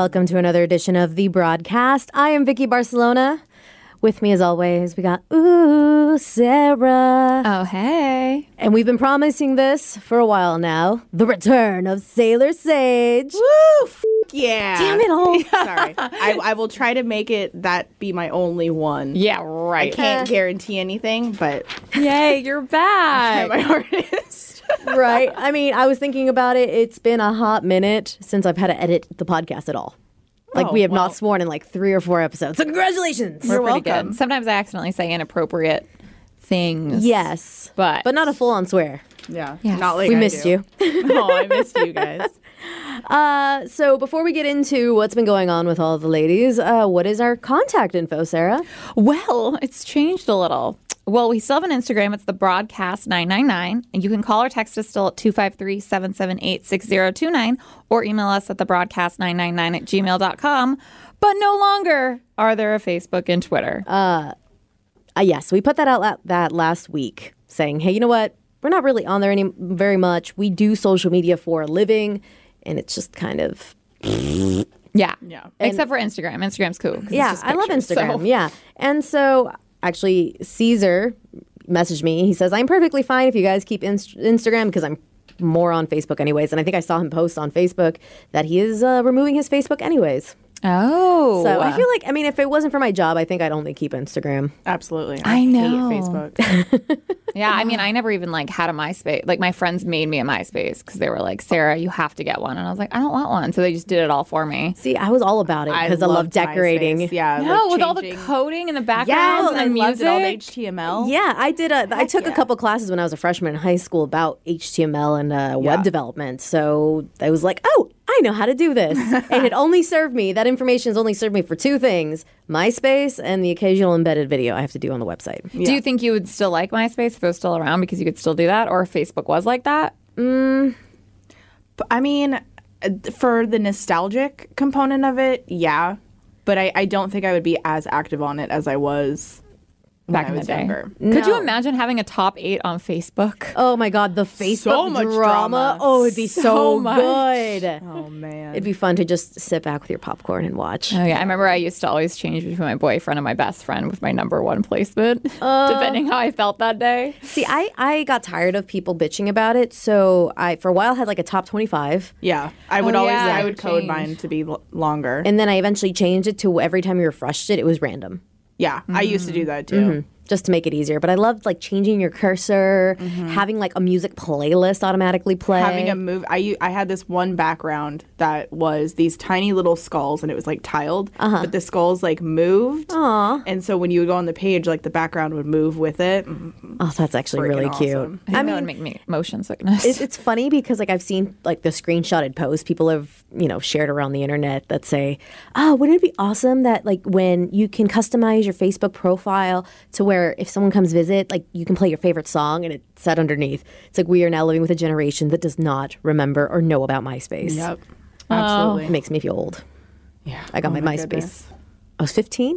Welcome to another edition of The Broadcast. I am Vicky Barcelona. With me, as always, we got Sarah. Oh, hey. And we've been promising this for a while now. The return of Sailor Sage. Woo! Yeah. Damn it all. Sorry. I will try to make that be my only one. Yeah, right. I can't guarantee anything, but Yay, you're back. my hardest. Right. I mean, I was thinking about it. It's been a hot minute since I've had to edit the podcast at all. Like, we have not sworn in like 3 or 4 episodes. So congratulations. We're pretty welcome. good. Sometimes I accidentally say inappropriate things. Yes. But not a full-on swear. Yeah. Yes. Not like We I missed do. you. Oh, I missed you guys. So before we get into what's been going on with all the ladies, what is our contact info, Sarah? Well, it's changed a little. Well, we still have an Instagram. It's the Broadcast 999. And you can call or text us still at 253-778-6029 or email us at thebroadcast999@gmail.com. But no longer are there a Facebook and Twitter. Yes, we put that out that last week saying, hey, you know what? We're not really on there very much. We do social media for a living, and it's just kind of... Yeah. Yeah. Except for Instagram. Instagram's cool. 'cause it's Yeah, just I love pictures, Instagram. so- Yeah. And so actually Caesar messaged me. He says, I'm perfectly fine if you guys keep Instagram because I'm more on Facebook anyways. And I think I saw him post on Facebook that he is removing his Facebook anyways. Oh. So I feel like, I mean, if it wasn't for my job, I think I'd only keep Instagram. Absolutely. I know. hate Facebook. Yeah, I mean, I never even had a MySpace. Like, my friends made me a MySpace because they were like, Sarah, you have to get one. And I was like, I don't want one. So they just did it all for me. See, I was all about it because I love loved decorating. MySpace. Yeah. No, like with all the changing- coding and the backgrounds Yes, and I the loved music. it, all the HTML. Yeah, I took a couple classes when I was a freshman in high school about HTML and web development. So I was like, oh, I know how to do this. And it only served me, that information has only served me for 2 things, MySpace and the occasional embedded video I have to do on the website. Do you think you would still like MySpace if it was still around because you could still do that? Or if Facebook was like that? But, I mean, for the nostalgic component of it, yeah. But I don't think I would be as active on it as I was Back when in I was the day. younger. Could you No. imagine having a top 8 on Facebook? Oh my God, the Facebook much drama. drama. Oh, it'd be so much. good. Oh, man. It'd be fun to just sit back with your popcorn and watch. Oh, yeah. I remember I used to always change between my boyfriend and my best friend with my number 1 placement, depending how I felt that day. See, I got tired of people bitching about it, so I, for a while, had like a top 25. Yeah. I would Oh, always, yeah, I it would would code change. mine to be longer. And then I eventually changed it to every time you refreshed it, it was random. Yeah. I used to do that too. Just to make it easier. But I loved like changing your cursor, having like a music playlist automatically play. Having a move, I had this one background that was these tiny little skulls, and it was like tiled, but the skulls like moved. Aw. And so when you would go on the page, like the background would move with it. Oh, that's actually Freaking really cute. awesome. I think that would make me motion sickness. It's funny because like I've seen like the screenshotted posts people have, shared around the internet that say, oh, wouldn't it be awesome that like when you can customize your Facebook profile to where if someone comes visit, like you can play your favorite song and it's said underneath. It's like we are now living with a generation that does not remember or know about MySpace. Yep. Absolutely. It makes me feel old. Yeah. I got Oh my MySpace. goodness. I was 15?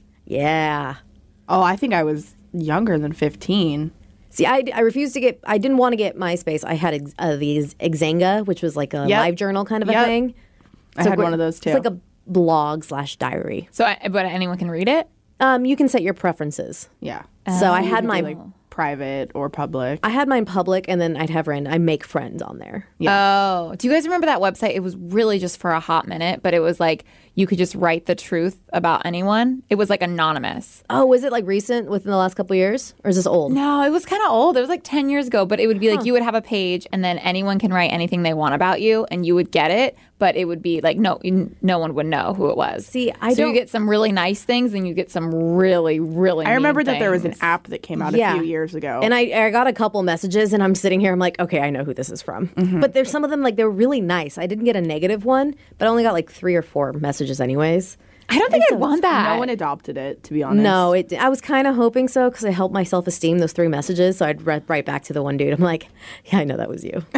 Yeah. Oh, I think I was younger than 15. See, I refused to get, I didn't want to get MySpace. I had these Xanga, which was like a Yep. live journal kind of a Yep. thing. I had one of those too. It's like a blog/diary. But anyone can read it? You can set your preferences. yeah. So I had my, Like private or public. I had mine public, and then I'd have I make friends on there. Oh, do you guys remember that website? It was really just for a hot minute, but it was like you could just write the truth about anyone. It was like anonymous. Oh, was it like recent within the last couple of years, or is this old? No, it was kind of old. It was like 10 years ago, but it would be like you would have a page and then anyone can write anything they want about you and you would get it, but it would be like no one would know who it was. See, so you get some really nice things and you get some really, really I remember mean that there was an things. app that came out Yeah. a few years ago. And I got a couple messages, and I'm sitting here. I'm like, okay, I know who this is from. But there's some of them like they were really nice. I didn't get a negative one, but I only got like 3 or 4 messages, anyways. I don't think I want that. no one adopted it, to be honest. No, I was kind of hoping so because it helped my self-esteem, those 3 messages. So I'd write back to the one dude. I'm like, yeah, I know that was you.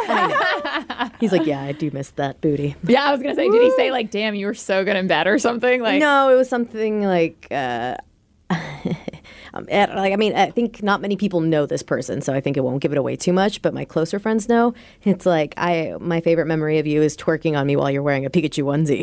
I know. He's like, yeah, I do miss that booty. Yeah, I was gonna say, did he say like, "Damn, you were so good in bed" or something? Like, No, it was something like, I think not many people know this person, so I think it won't give it away too much. But my closer friends know. It's like my favorite memory of you is twerking on me while you're wearing a Pikachu onesie.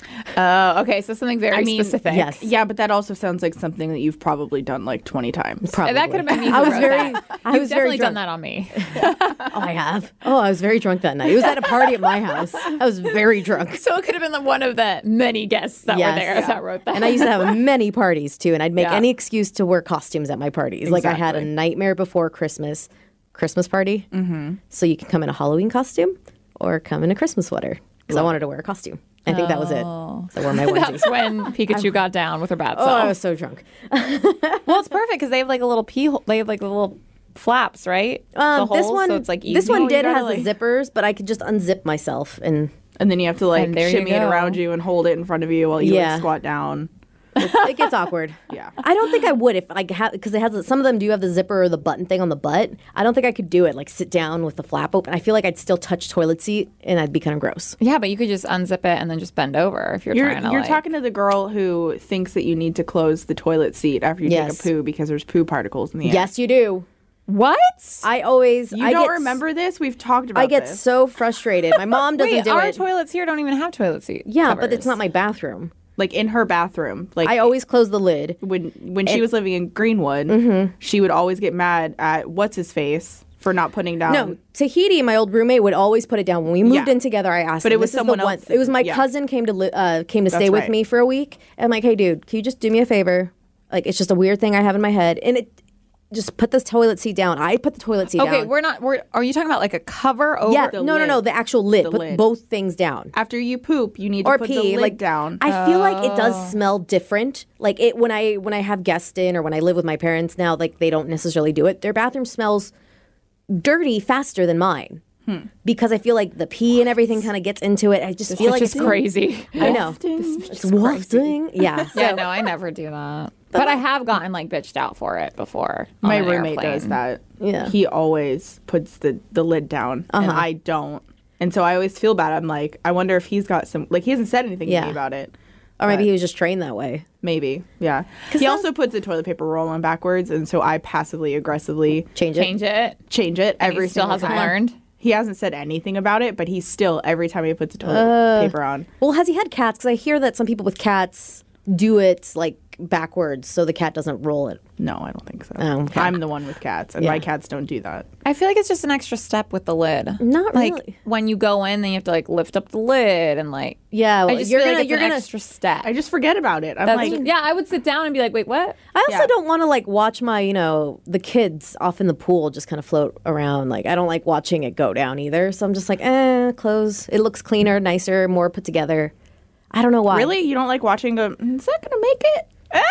Oh, okay. So something very specific. yes. Yeah, but that also sounds like something that you've probably done like 20 times. Probably. That could have been me. Who I was wrote very, that. I You've was definitely very done drunk. that on me. Oh, I have. Oh, I was very drunk that night. It was at a party at my house. I was very drunk. So it could have been one of the many guests that were Yes. there that wrote that. And I used to have many parties too, and I'd make Yeah. any excuse to wear costumes at my parties. Like I had a Exactly. nightmare before Christmas party. Mm-hmm. So you can come in a Halloween costume or come in a Christmas sweater because I wanted to wear a costume. I think that was it. So I wore my onesie. That's when Pikachu got down with her bad Oh, I self. was so drunk. Well, it's perfect because they have like a little pee hole. They have like the little flaps, right? The This holes, one, so it's like easy. this one did gotta, has like- the zippers, but I could just unzip myself and And then you have to like And there you shimmy it go. around you and hold it in front of you while you Yeah. like squat down. it gets awkward. Yeah. I don't think I would if like because it has some of them do have the zipper or the button thing on the butt. I don't think I could do it like sit down with the flap open. I feel like I'd still touch toilet seat and I'd be kind of gross. Yeah, but you could just unzip it and then just bend over if you're trying to. You're like- talking to the girl who thinks that you need to close the toilet seat after you Yes. take a poo because there's poo particles in the air. Yes, you do. What? I always You I don't get, remember this? We've talked about I get this. so frustrated. My mom doesn't Wait, do our it. toilets here don't even have toilet seat. Yeah, but it's covers. not my bathroom. Like in her bathroom. Like I always close the lid. when she was living in Greenwood, she would always get mad at what's his face for not putting down. No, Tahiti, my old roommate, would always put it down. When we moved Yeah. in together, I asked But him, it was this is the someone one- else It was my yeah. cousin came to stay with right. me for a week. And I'm like, hey, dude, can you just do me a favor? Like, it's just a weird thing I have in my head. And it just put this toilet seat down. I put the toilet seat down. Okay, are you talking about like a cover over? Yeah, the no, lid. the actual lid. The Put lid. both things down. After you poop, you need Or to put pee, the lid like down. I feel like it does smell different. Like it when I have guests in or when I live with my parents now, like they don't necessarily do it. Their bathroom smells dirty faster than mine. Because I feel like the pee and everything kind of gets into it. I just feel It's like just it's crazy. I know. It's wafting. Yeah. Yeah, So- no, I never do that. But I have gotten like bitched out for it before. on My an roommate airplane. does that. Yeah. He always puts the lid down, and I don't. And so I always feel bad. I'm like, I wonder if he's got some. Like he hasn't said anything to Yeah. me about it. Or maybe But- he was just trained that way. Maybe, yeah. He also puts the toilet paper roll on backwards, and so I passively aggressively Change it. Change it. change it every He still single hasn't time. learned. He hasn't said anything about it, but he's still every time he puts the toilet paper on. Well, has he had cats? Because I hear that some people with cats do it like backwards so the cat doesn't roll it. No, I don't think so. Oh, okay. I'm the one with cats, and Yeah. my cats don't do that. I feel like it's just an extra step with the lid. Not like really. when you go in, then you have to like lift up the lid and like. Yeah, I well, just you're feel gonna like it's you're an gonna. extra step. I just forget about it. I'm That's like, just- yeah, I would sit down and be like, wait, what? I also Yeah. don't want to like watch my the kids off in the pool just kind of float around. Like I don't like watching it go down either. So I'm just like, close. It looks cleaner, nicer, more put together. I don't know why. really? You don't like watching? Go, is that gonna make it?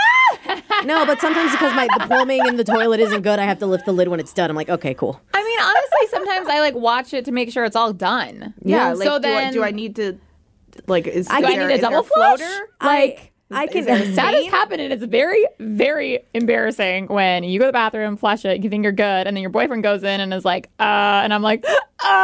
No, but sometimes because the plumbing in the toilet isn't good, I have to lift the lid when it's done. I'm like, okay, cool. I mean, honestly, sometimes I like watch it to make sure it's all done. Yeah. Yeah, Like, so do I- then- do I need to? Like, is I do need a is there double flush? floater? I can. there a That has happened, and it's very, very embarrassing when you go to the bathroom, flush it, you think you're good, and then your boyfriend goes in and is like, and I'm like,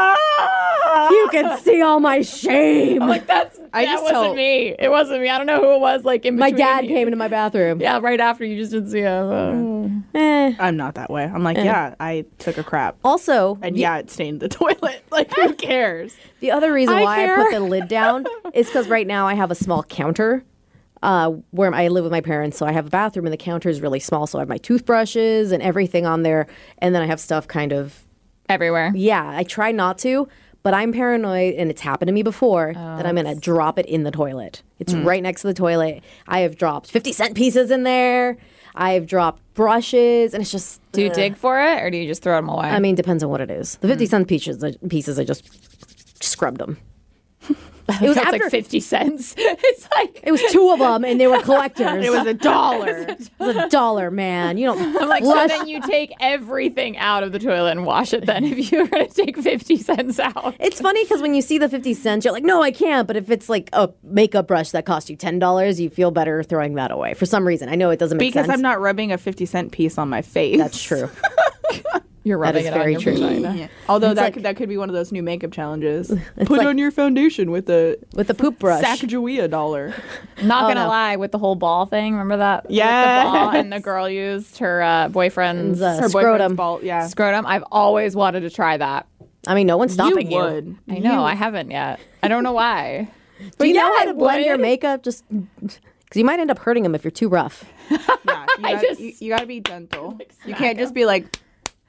You can see all my shame. I'm like, that just wasn't tell- me. It wasn't me. I don't know who it was. Like in My between. dad came into my bathroom. Yeah, right after you just didn't see him. I'm not that way. I'm like, yeah, I took a crap, Also, and yeah, it stained the toilet. Like, who cares? the other reason I why I care. put the lid down is because right now I have a small counter where I live with my parents. So I have a bathroom and the counter is really small. So I have my toothbrushes and everything on there. And then I have stuff kind of, Everywhere. yeah, I try not to, but I'm paranoid and it's happened to me before that I'm going to drop it in the toilet. It's right next to the toilet. I have dropped 50-cent pieces in there. I've dropped brushes and it's just. Do you dig for it, or do you just throw them away? I mean, depends on what it is. The 50-cent pieces, I just scrubbed them. It was that's after like 50 cents. It's like it was two of them, and they were collectors. It was $1. It was $1, man. You don't. I'm like, flush. so then you take everything out of the toilet and wash it. Then, if you're going to take 50 cents out, It's funny because when you see the 50 cents, you're like, no, I can't. But if it's like a makeup brush that cost you $10, you feel better throwing that away for some reason. I know it doesn't make Because sense. I'm not rubbing a 50-cent piece on my face. That's true. you're rubbing is it very on true. your vagina. Yeah. Although It's like- that could be one of those new makeup challenges. Put like- on your foundation with a With the poop brush. Sacagawea dollar. Not gonna no. lie, with the whole ball thing, remember that? With Yes. the ball, and the girl used her boyfriend's The Her scrotum. boyfriend's ball. Yeah. scrotum. I've always wanted to try that. I mean, no one's stopping you would. I know, I haven't yet. I don't know why. Do you know how I to blend your would. makeup? Just because you might end up hurting them if you're too rough. Yeah, you gotta be gentle. You can't just be like,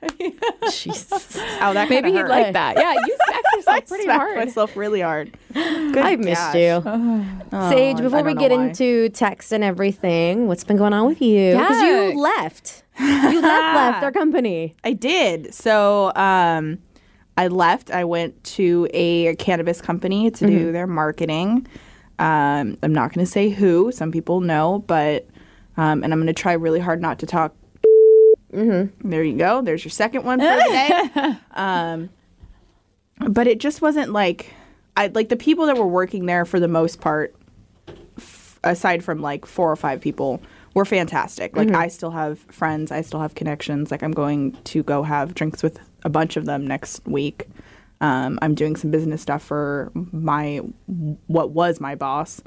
Jesus. oh, that Maybe kinda he'd hurt. like that. Yeah, you smacked I yourself pretty smacked hard. myself really hard. Good I've missed gosh. you. Oh, Sage, before I we don't get know why. into text and everything, what's been going on with you? Because Yeah. you left. You left our company. I did. So I left. I went to a cannabis company to do their marketing. I'm not going to say who. Some people know, but and I'm going to try really hard not to talk. There you go. There's your second one for the day. But it just wasn't like the people that were working there for the most part, aside from like 4 or 5 people, were fantastic. Like I still have friends, I still have connections. Like I'm going to go have drinks with a bunch of them next week. I'm doing some business stuff for what was my boss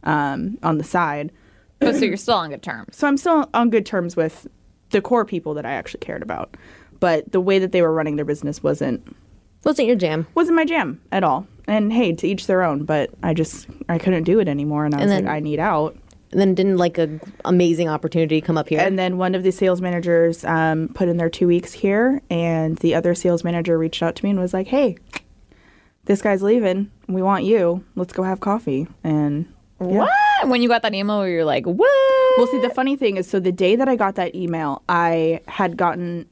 on the side. Oh, so you're still on good terms. So I'm still on good terms with the core people that I actually cared about. But the way that they were running their business wasn't Wasn't your jam. my jam at all. And hey, to each their own, but I couldn't do it anymore, and I was then- like, I need out. And then didn't like a amazing opportunity come up here? And then one of the sales managers put in their 2 weeks here, and the other sales manager reached out to me and was like, hey, this guy's leaving. We want you. Let's go have coffee. And yeah. What? When you got that email where you're like, what? Well, see, the funny thing is, so the day that I got that email, I had gotten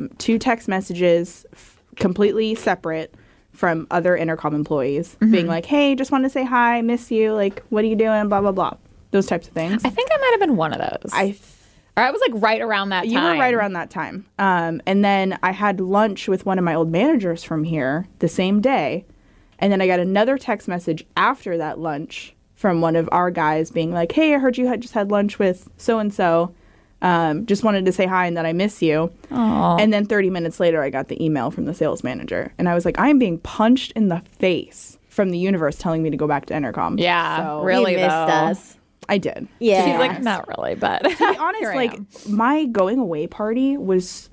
2 text messages completely separate from other Intercom employees being like, hey, just wanted to say hi, miss you, like, what are you doing, blah, blah, blah. Those types of things. I think I might have been one of those. Or I was like right around that time. You were right around that time. And then I had lunch with one of my old managers from here the same day. And then I got another text message after that lunch from one of our guys being like, hey, I heard you had just had lunch with so-and-so. Just wanted to say hi and that I miss you. Aww. And then 30 minutes later, I got the email from the sales manager. And I was like, I am being punched in the face from the universe telling me to go back to Intercom. Yeah, So really You missed though. us. I did. Yeah. She's like, not really, but To be honest, like my going away party was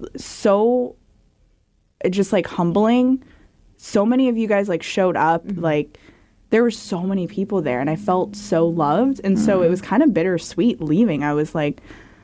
so just like humbling. So many of you guys like showed up. Like there were so many people there, and I felt so loved. And so it was kind of bittersweet leaving. I was like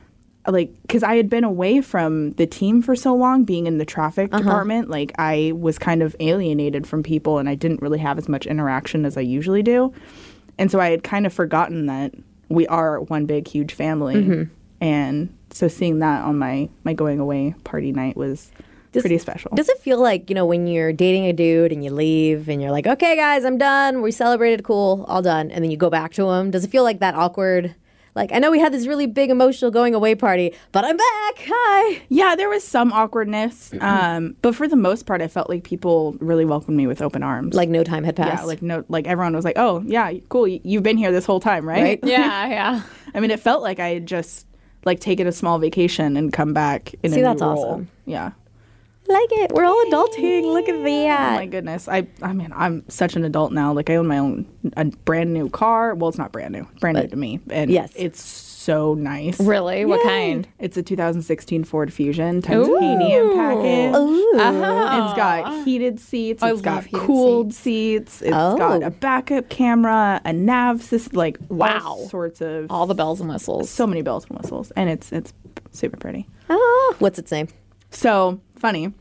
because I had been away from the team for so long, being in the traffic department. Like I was kind of alienated from people, and I didn't really have as much interaction as I usually do. And so I had kind of forgotten that we are one big, huge family. And so seeing that on my going away party night was pretty special. Does it feel like, when you're dating a dude and you leave and you're like, okay, guys, I'm done. We celebrated. Cool. All done. And then you go back to him. Does it feel like that awkward? Like, I know we had this really big emotional going away party, but I'm back. Hi. Yeah, there was some awkwardness. But for the most part, I felt like people really welcomed me with open arms. Like no time had passed. Yeah, like everyone was like, oh, yeah, cool. You've been here this whole time, right? Right. yeah. I mean, it felt like I had just like taken a small vacation and come back in a See, new that's role. awesome. Yeah. Like it. We're all adulting. Look at Oh that. my goodness. I mean, I'm such an adult now. Like I own my own a brand new car. Well, it's not brand new. Brand new to me. And yes. it's so nice. Really? What kind? It's a 2016 Ford Fusion titanium package. Ooh. It's got heated seats. I It's got love heated cooled seats. It's got a backup camera, a nav system, like Wow. all sorts of All the bells and whistles. so many bells and whistles, and it's super pretty. Oh, what's its name? So funny.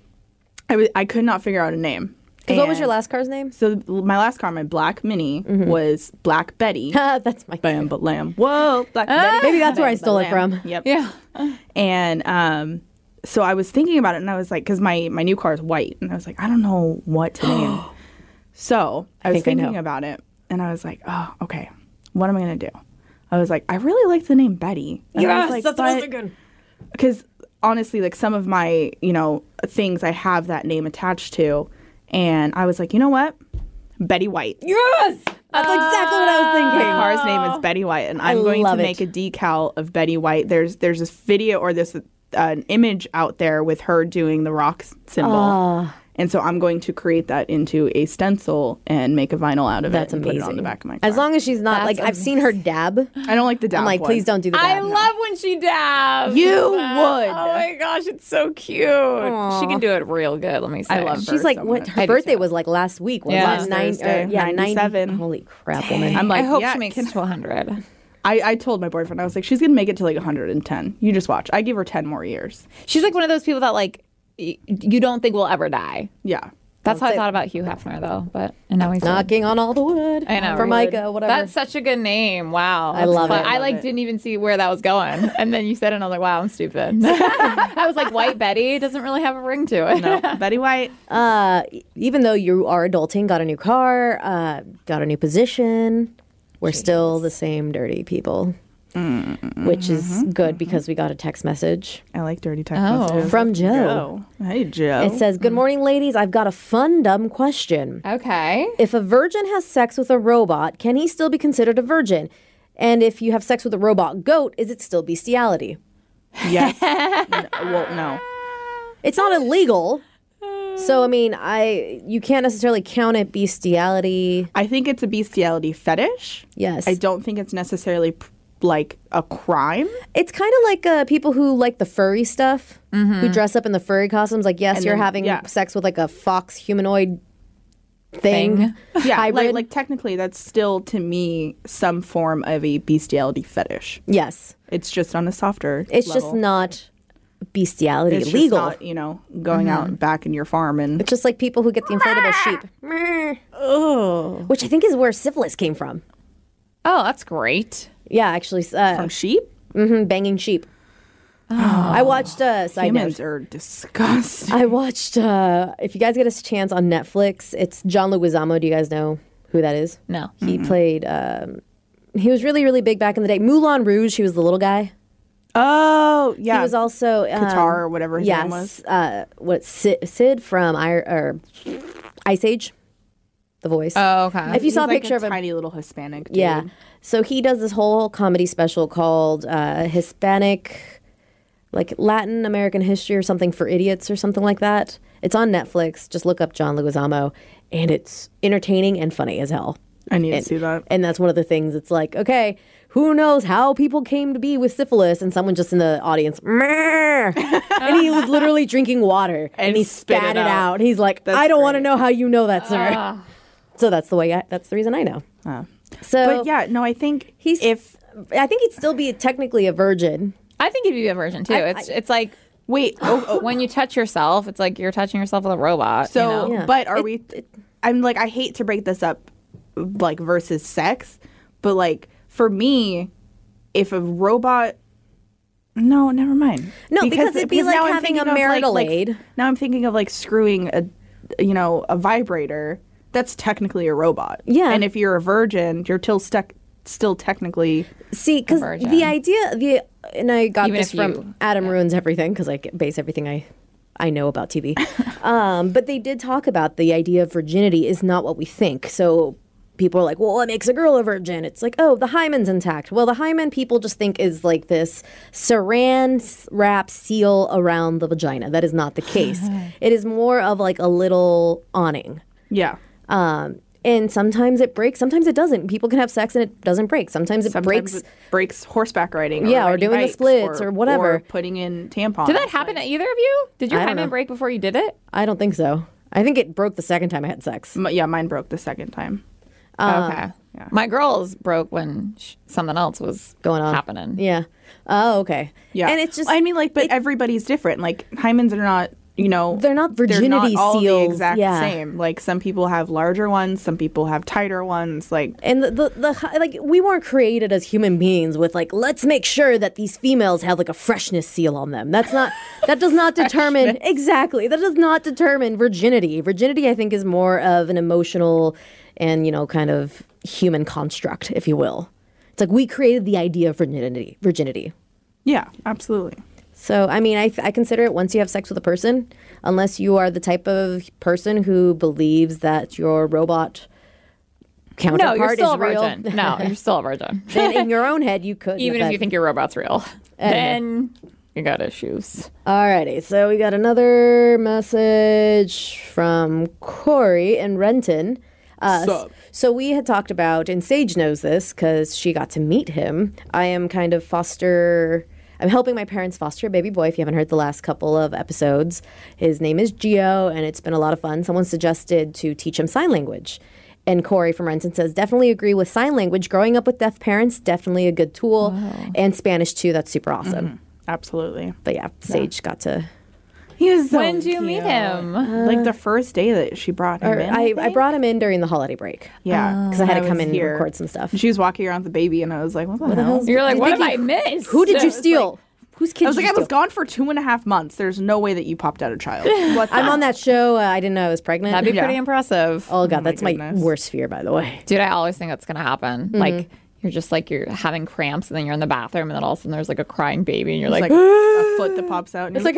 I could not figure out a name. Because what was And your last car's name? So my last car, my Black Mini, was Black Betty. That's my Bam, but lamb. Whoa, Black Betty. Maybe that's where I Bam, stole but it from. lamb. Yep. Yeah. And so I was thinking about it, and I was like, because my new car is white, and I was like, I don't know what to name. So I was think I thinking know. about it, and I was like, oh, okay, what am I gonna do? I was like, I really like the name Betty. And I was like, that's what I was but- thinking. because honestly, like some of my, things I have that name attached to, and I was like, you know what? Betty White. Yes! That's exactly what I was My thinking. car's name is Betty White, and I'm going to love make it. a decal of Betty White. There's this video or this an image out there with her doing the rock symbol, And so I'm going to create that into a stencil and make a vinyl out of That's it and amazing. put it on the back of my car. As long as she's not That's like I've seen her dab. I don't like the dab I'm like, one. please don't do the I dab. love when she dabs. You would. Oh my gosh, it's so cute. She can do it real good. Let me say. I love her. She's like, so what? much. Her I do birthday too. was like last week. Was Yeah. it? Thursday, 97. 97. Holy crap, woman. I'm like, I hope yeah, she makes it to 100. I told my boyfriend, I was like, she's going to make it to like 110. You just watch. I give her 10 more years. She's like one of those people that like you don't think will ever die. Yeah. That's how I say- thought about Hugh Hefner though, and now he's dead. Knocking on all the wood. I know, For right? Micah, whatever. That's such a good name. Wow. I love That's it. I like it. didn't even see where that was going. And then you said it and I was like, wow, I'm stupid. I was like, White Betty doesn't really have a ring to it. No, Betty White. Even though you are adulting, got a new car, got a new position, we're still the same dirty people. Which is good because we got a text message I like dirty text Oh. messages. from Joe. Hey, Joe. It says, "Good morning, ladies. I've got a fun, dumb question. Okay. If a virgin has sex with a robot, can he still be considered a virgin? And if you have sex with a robot goat, is it still bestiality? Yes. Well, no. It's not illegal. So, I mean, you can't necessarily count it bestiality. I think it's a bestiality fetish. Yes. I don't think it's necessarily like a crime. It's kind of like people who like the furry stuff, who dress up in the furry costumes. Like, yes, And you're then- having yeah. sex with like a fox humanoid thing. Yeah, Hybrid. like technically that's still to me some form of a bestiality fetish. Yes. It's just on a softer It's level. just not bestiality It's legal. just not, going out back in your farm and It's just like people who get the inflatable sheep. Which I think is where syphilis came from. Oh, that's great. Yeah, actually, from sheep. banging sheep. I watched side Humans note. are disgusting. I watched if you guys get a chance on Netflix, it's John Leguizamo. Do you guys know who that is? No. He played he was really, really big back in the day. Moulin Rouge, he was the little guy. Oh, yeah. He was also Qatar or whatever his name was. Sid from Ice Age, the voice. Oh, okay. If you saw a He's like picture of him, tiny little Hispanic dude. yeah. So he does this whole comedy special called Hispanic, like Latin American History or something for idiots or something like that. It's on Netflix. Just look up John Leguizamo, and it's entertaining and funny as hell. I need to see that. And that's one of the things. It's like, okay, who knows how people came to be with syphilis? And someone just in the audience, "Meh." And he was literally drinking water and he spit spat it it out. out. And he's like, That's I don't want to great. know how you know that, sir. So that's the way. That's the reason I know. So But yeah, no, I think I think he'd still be technically a virgin. I think it'd be a virgin too. It's like wait. when you touch yourself, it's like you're touching yourself with a robot. So, you know? Yeah. but are we? I'm like, I hate to break this up, like versus sex, but like for me, if a robot. No, never mind. No, because it'd be like now I'm having thinking a of, marital like, aid. Now I'm thinking of like screwing a vibrator. That's technically a robot. Yeah. And if you're a virgin, you're still technically. See, because virgin. the idea, and I got Even this if from you- Adam Ruins Everything, because I base everything I know about TV. But they did talk about the idea of virginity is not what we think. So people are like, well, what makes a girl a virgin? It's like, oh, the hymen's intact. Well, the hymen people just think is like this saran wrap seal around the vagina. That is not the case. It is more of like a little awning. Yeah. And sometimes it breaks, sometimes it doesn't. People can have sex and it doesn't break. Sometimes it breaks. It breaks horseback riding. Yeah, or riding doing the bikes, splits or whatever. Or putting in tampons. Did that happen to either of you? Did your I don't hymen know. break before you did it? I don't think so. I think it broke the second time I had sex. Yeah, mine broke the second time. Okay. yeah. My girls broke when something else was Going on. happening. Yeah. Oh, okay. Yeah. And it's just, I mean, like, but everybody's different. Like, hymens are not, they're not they're virginity not all seals. the exact yeah. same. Like, some people have larger ones, some people have tighter ones. Like, And the like, we weren't created as human beings with like, let's make sure that these females have like a freshness seal on them. That does not determine, exactly. That does not determine virginity. Virginity, I think, is more of an emotional and, kind of human construct, if you will. It's like we created the idea of virginity. yeah, absolutely. So, I mean, I consider it once you have sex with a person, unless you are the type of person who believes that your robot No, counterpart you're still is a real. virgin. No, you're still a virgin. Then in your own head, you could. Even if you think your robot's real. Then You got issues. Alrighty, so we got another message from Corey in Renton. Sup? So we had talked about, and Sage knows this because she got to meet him. I am kind of I'm helping my parents foster a baby boy, if you haven't heard the last couple of episodes. His name is Gio, and it's been a lot of fun. Someone suggested to teach him sign language. And Corey from Renton says, definitely agree with sign language. Growing up with deaf parents, definitely a good tool. Wow. And Spanish, too. That's super awesome. Mm-hmm. Absolutely. But yeah, Sage got to... He was so When did you cute. meet him? Like the first day that she brought him in. I brought him in during the holiday break. Yeah. Because I had to was come in and here. record some stuff. She was walking around with the baby, and I was like, what the hell? You're like, what have Vicky, I missed? Who did you It's steal? Whose kid I was did like, you I was steal? gone for 2.5 months. There's no way that you popped out a child. What the I'm on that show. I didn't know I was pregnant. That'd be Yeah. pretty impressive. Oh, God, my that's my goodness. worst fear, by the way. Dude, I always think that's going to happen. Like, you're just like, you're having cramps and then you're in the bathroom and then all of a sudden there's like a crying baby and you're It's like, like a foot that pops out. And it's like,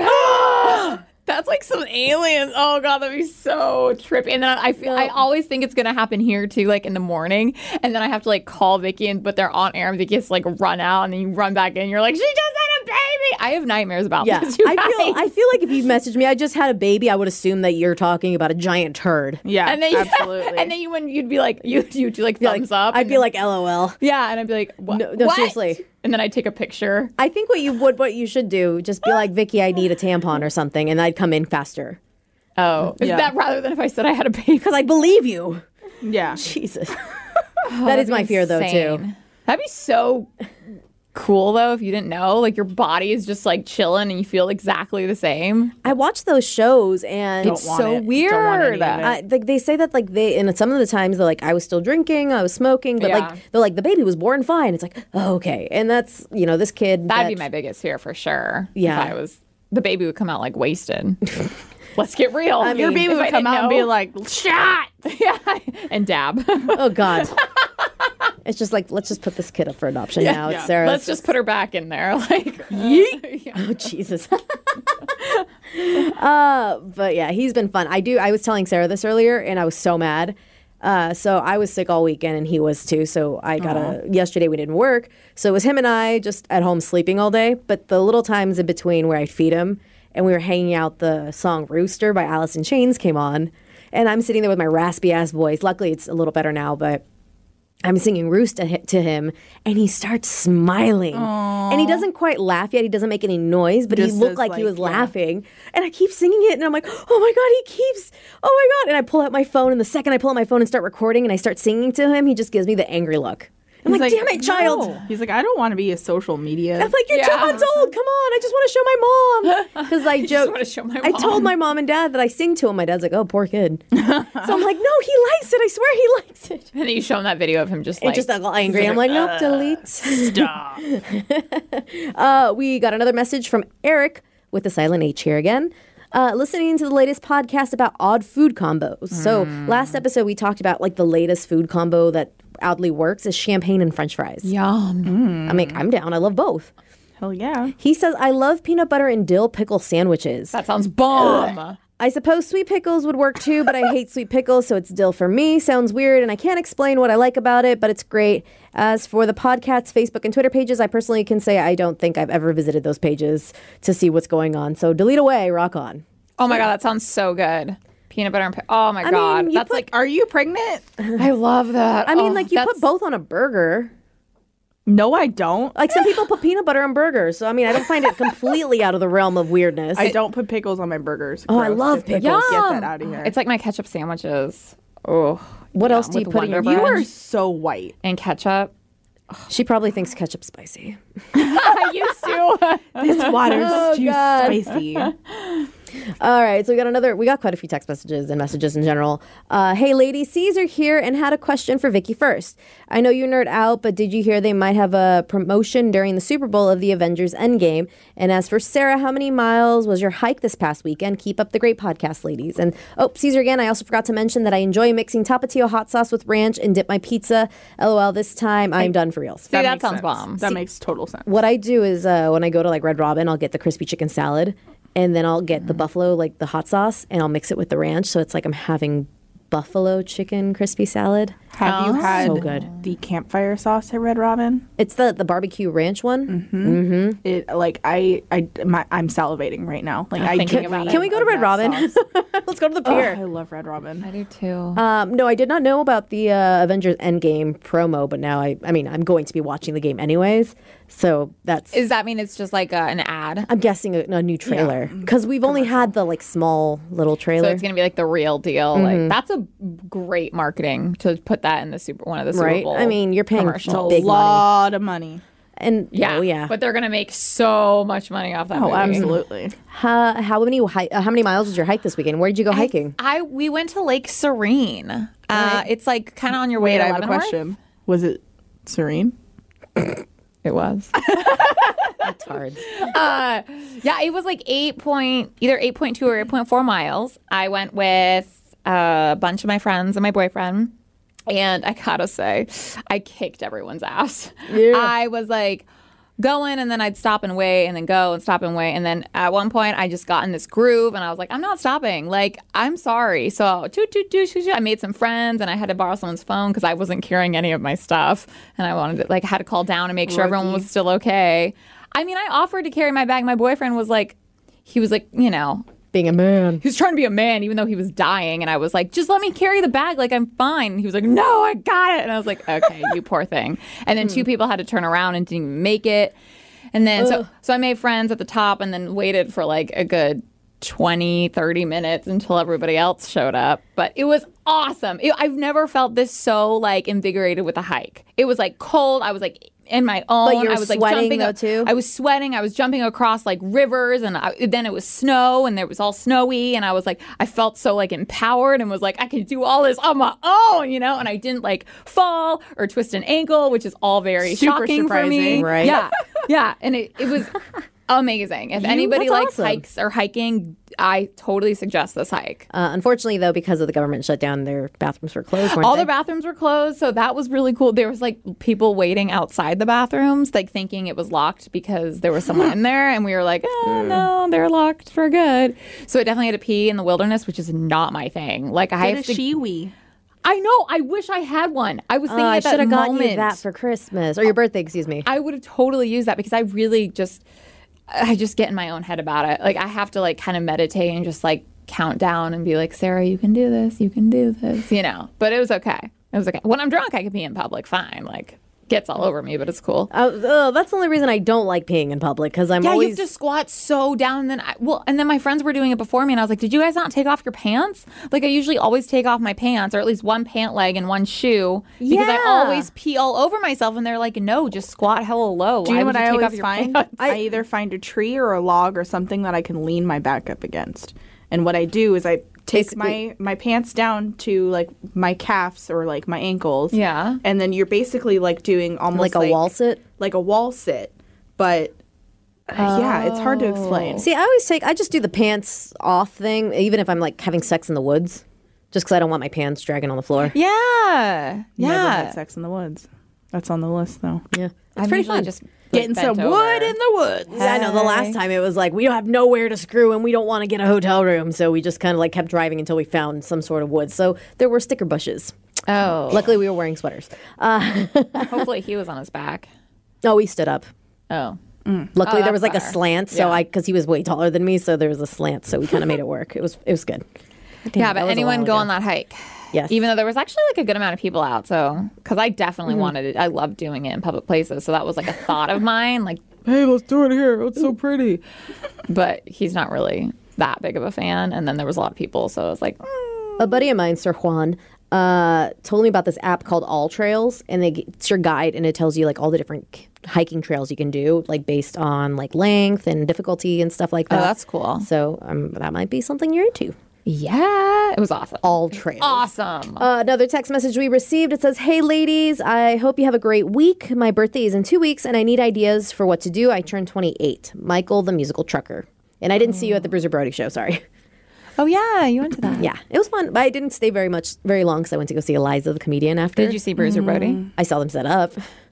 ah! That's like some aliens. Oh God, that'd be so trippy. And then I always think it's gonna happen here too, like in the morning. And then I have to like call Vicky, but they're on air, and Vicky has to like run out, and then you run back in. You're like, she just had a baby. I have nightmares about Yeah, this. You guys. I feel like if you messaged me, I just had a baby, I would assume that you're talking about a giant turd. yeah, And then absolutely. and then you'd be like, you'd do like thumbs up. I'd and be then- like, LOL. yeah, and I'd be like, what? No, What? seriously. And then I'd take a picture. I think what you should do, just be like, Vicky, I need a tampon or something, and I'd come in faster. Oh, is Yeah. that rather than if I said I had a baby? Because I believe you. yeah. Jesus. That is my fear, though, too. Insane. That'd be so cool, though, if you didn't know. Like, your body is just, like, chilling and you feel exactly the same. I watch those shows, and Don't want so it. Don't want any weird. of it. like they say that like and some of the times they're like, I was still drinking, I was smoking, but Yeah. like they're like, the baby was born fine. It's like, oh, okay, and that's this kid. That'd be my biggest fear for sure. Yeah. If the baby would come out, like, wasted. Let's get real. Your baby if I would come didn't out and be know- like, shot. yeah, and dab. Oh God. It's just like, let's just put this kid up for adoption now. It's Sarah. Let's just put her back in there. Like, yeet. Oh Jesus. But yeah, he's been fun. I was telling Sarah this earlier, and I was so mad. So I was sick all weekend, and he was too. So I got yesterday we didn't work. So it was him and I just at home sleeping all day. But the little times in between where I'd feed him and we were hanging out, the song Rooster by Alice in Chains came on. And I'm sitting there with my raspy ass voice. Luckily, it's a little better now, but I'm singing Roost to him, and he starts smiling. And he doesn't quite laugh yet. He doesn't make any noise, but he Just looked says, like he was yeah. laughing. And I keep singing it, and I'm like, oh my God, oh my God. And I pull out my phone, and the second I pull out my phone and start recording and I start singing to him, he just gives me the angry look. I'm He's like, damn it, child. no. He's like, I don't want to be a social media. I'm like, you're 2 months old. Come on. I just want to show my mom. Because I joked. wanna show my I mom. told my mom and dad that I sing to him. My dad's like, oh, poor kid. So I'm like, no, he likes it. I swear he likes it. And then you show him that video of him just And like, just all angry. I'm like, nope, delete. Stop. We got another message from Eric with the silent H here again. Listening to the latest podcast about odd food combos. So last episode we talked about like the latest food combo that oddly works is champagne and French fries. yum. I'm down. I love both. Hell yeah. He says, I love peanut butter and dill pickle sandwiches. That sounds bomb. I suppose sweet pickles would work too, but I hate sweet pickles, so it's dill for me. Sounds weird, and I can't explain what I like about it, but it's great. As for the podcast's Facebook and Twitter pages, I personally can say I don't think I've ever visited those pages to see what's going on. So delete away, rock on. Oh my God, that sounds so good. Peanut butter and oh my God. you That's put- like, Are you pregnant? I love that. I mean, Oh, like you put that's- both on a burger. No, I don't. Like some people put peanut butter on burgers. So I mean, I don't find it completely out of the realm of weirdness. I don't put pickles on my burgers. Oh, I Gross. love Get pickles. Get Yum. that out of here. It's like my ketchup sandwiches. Oh. What else do you with put in your Wonder you Bread are so white. and ketchup? She probably thinks ketchup's spicy. I used to. This water's too God. spicy. All right, so we got quite a few text messages and messages in general. Hey, ladies, Caesar here and had a question for Vicky first. I know you nerd out, but did you hear they might have a promotion during the Super Bowl of the Avengers Endgame? And as for Sarah, how many miles was your hike this past weekend? Keep up the great podcast, ladies. And Caesar again, I also forgot to mention that I enjoy mixing Tapatio hot sauce with ranch and dip my pizza. LOL, this time I'm done for reals. See, that makes sounds sense. bomb. That makes total sense. What I do is when I go to like Red Robin, I'll get the crispy chicken salad, and then I'll get the buffalo, like the hot sauce, and I'll mix it with the ranch. So it's like I'm having buffalo chicken crispy salad. Have you had So good. the campfire sauce at Red Robin? It's the barbecue ranch one. It I'm salivating right now. Like I thinking can't about it. Can we go to Red Robin? Let's go to the pier. I love Red Robin. I do too. No, I did not know about the Avengers Endgame promo, but now I mean, I'm going to be watching the game anyways. So Does that mean it's just like an ad? I'm guessing a new trailer because we've only had the like small little So trailer. it's gonna be like the real deal. Like that's a great marketing to put that in the one of the Super Right? Bowl. I mean, you're paying commercials. big money. lot of money. And Yeah, oh yeah. but they're gonna make so much money off that. Oh, movie. absolutely. How many miles was your hike this weekend? Where did you go hiking? We went to Lake Serene. It's like kind of on your way Wait, to I have a Leavenworth. question. Was it Serene? It was. That's hard. Yeah, it was like either 8.2 or 8.4 miles. I went with a bunch of my friends and my boyfriend. And I gotta say, I kicked everyone's ass. Yeah. I was like going and then I'd stop and wait and then go and stop and wait. And then at one point I just got in this groove and I was like, I'm not stopping. Like, I'm sorry. So I made some friends and I had to borrow someone's phone because I wasn't carrying any of my stuff. And I wanted to, like, had to call down and make sure everyone was still okay. I mean, I offered to carry my bag. My boyfriend was like, you know, Being a man. he was trying to be a man even though he was dying. And I was like, just let me carry the bag. Like, I'm fine. And he was like, no, I got it. And I was like, okay, you poor thing. And then two people had to turn around and didn't make it. And then so I made friends at the top and then waited for like a good 20, 30 minutes until everybody else showed up. But it was awesome. I've never felt this so like invigorated with a hike. It was like cold. I was like in my own. But you were I was like sweating, jumping though, too? I was sweating. I was jumping across like rivers, and then it was snow, and it was all snowy, and I was like, I felt so like empowered, and was like, I can do all this on my own, you know. And I didn't like fall or twist an ankle, which is all very Super shocking for me. surprising. Right. Yeah, yeah, and it was amazing. If anybody that's likes awesome. hikes or hiking, I totally suggest this hike. Unfortunately, though, because of the government shutdown, their bathrooms were closed. Weren't All they? the bathrooms were closed, so that was really cool. There was like people waiting outside the bathrooms, like thinking it was locked because there was someone in there, and we were like, oh no, they're locked for good. So I definitely had to pee in the wilderness, which is not my thing. Like I Get have a to. shiwi. I know. I wish I had one. I was thinking I at that should have gotten moment. you that for Christmas or your birthday. Excuse me. I would have totally used that because I really I just get in my own head about it. Like I have to like kind of meditate and just like count down and be like, Sarah, you can do this, you know. But it was okay. It was okay. When I'm drunk, I can pee in public, fine. Like gets all over me, but it's cool. That's the only reason I don't like peeing in public because I'm Yeah, always. you have to squat so down. And then my friends were doing it before me, and I was like, "Did you guys not take off your pants?" Like I usually always take off my pants, or at least one pant leg and one shoe, because I Yeah. always pee all over myself. And they're like, "No, just squat hella low." Do you know what I take off always your find? pants? I either find a tree or a log or something that I can lean my back up against. And what I do is I take Basically- my pants down to like my calves or like my ankles. Yeah. And then you're basically like doing almost like a wall sit. Like a wall sit. But yeah, it's hard to explain. See, I just do the pants off thing, even if I'm like having sex in the woods, just because I don't want my pants dragging on the floor. Yeah, Never yeah. had sex in the woods. That's on the list though. Yeah, it's I'm pretty usually fun. just like, Getting bent some over. wood in the woods. Yeah, I know. The last time it was like we don't have nowhere to screw and we don't want to get a hotel room, so we just kind of like kept driving until we found some sort of woods. So there were sticker bushes. Oh, Luckily, we were wearing sweaters. hopefully he was on his back. Oh, we stood up. Oh, Luckily, there was that's like a better. slant, so Yeah. because he was way taller than me, so there was a slant, so we kind of made it work. It was good. Damn, yeah. that But was a anyone while go ago. on that hike? Yes. Even though there was actually like a good amount of people out, so because I definitely wanted it. I love doing it in public places, so that was like a thought of mine. Like, hey, let's do it here. It's so pretty. But he's not really that big of a fan, and then there was a lot of people, so I was like, A buddy of mine, Sir Juan, told me about this app called All Trails, and it's your guide, and it tells you like all the different hiking trails you can do, like based on like length and difficulty and stuff like that. oh, that's cool. So that might be something you're into. Yeah, it was awesome. All Trails. Awesome. Another text message we received. It says, "Hey ladies, I hope you have a great week. My birthday is in 2 weeks, and I need ideas for what to do. I turned 28. Michael, the musical trucker." And I didn't see you at the Bruiser Brody show. Sorry. Oh yeah, you went to that. Yeah, it was fun, but I didn't stay very long because I went to go see Eliza, the comedian. After Did you see Bruiser Brody? I saw them set up.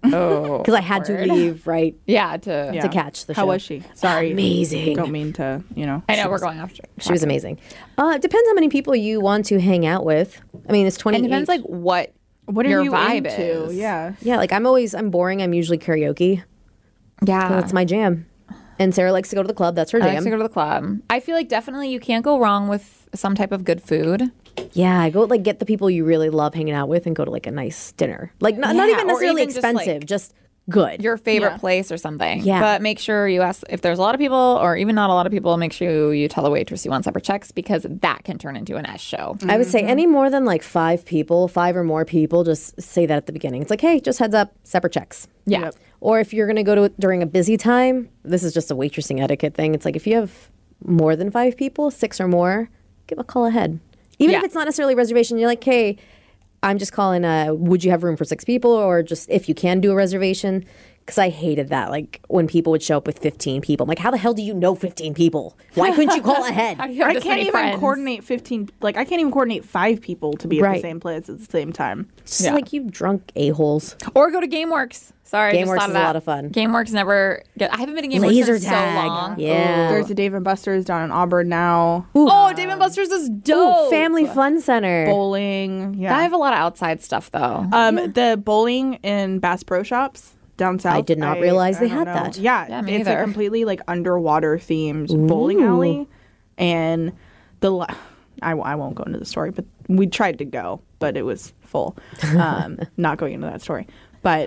Oh, because I had to leave right Yeah, to Yeah. to catch the show. How was she? Sorry. Amazing. Don't mean to, I know we're going after. She was amazing. Depends how many people you want to hang out with. I mean, it's 20. It depends like what What are your you vibe into? is. Yeah. Yeah, like I'm boring. I'm usually karaoke. Yeah. That's my jam. And Sarah likes to go to the club. That's her I like jam. to go to the club. I feel like definitely you can't go wrong with some type of good food. Yeah, I go like get the people you really love hanging out with and go to like a nice dinner. Like not Yeah, even or necessarily even just, like, expensive, just good. Your favorite Yeah. place or something. Yeah. But make sure you ask if there's a lot of people or even not a lot of people, make sure you tell the waitress you want separate checks because that can turn into an S show. I would say any more than like 5 people, 5 or more people, just say that at the beginning. It's like, hey, just heads up, separate checks. Yeah. Yep. Or if you're going to go to it during a busy time, this is just a waitressing etiquette thing. It's like if you have more than 5 people, 6 or more, give a call ahead. Even if Yeah. it's not necessarily a reservation, you're like, hey, I'm just calling, would you have room for 6 people? Or just if you can do a reservation. Because I hated that. Like when people would show up with 15 people. I'm like, how the hell do you know 15 people? Why couldn't you call ahead? How do you have I this can't many even friends? coordinate 15. Like I can't even coordinate 5 people to be at Right. the same place at the same time. It's just like you drunk a-holes. Or go to GameWorks. Sorry, I just GameWorks thought of is a that. lot of fun. GameWorks never. I haven't been to GameWorks Laser in tag. so long. Yeah. There's a Dave and Buster's down in Auburn now. Oh, Dave and Buster's is dope. Ooh, Family Fun Center. Bowling. Yeah. I have a lot of outside stuff though. The bowling in Bass Pro Shops down south. did not realize they don't had know. that. Yeah, Yeah, me it's either. a completely like underwater themed bowling alley, and I won't go into the story, but we tried to go, but it was full. Not going into that story, but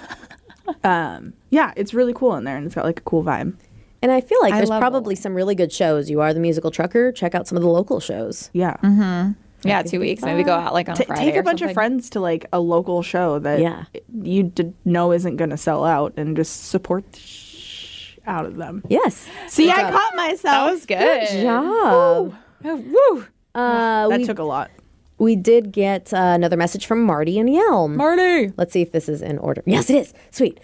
yeah, it's really cool in there, and it's got like a cool vibe. And I feel like I there's love probably bowling. some really good shows. You Are the Musical Trucker. Check out some of the local shows. Yeah, Yeah, 2 weeks. Maybe go out like on a Friday. take a or bunch of something. friends to like a local show that Yeah. you know isn't going to sell out, and just support the out of them. Yes. See, I caught myself. That was good. Job. Woo. We, That took a lot. we did get another message from Marty and Yelm. Marty. Let's see if this is in order. Yes, it is. Sweet.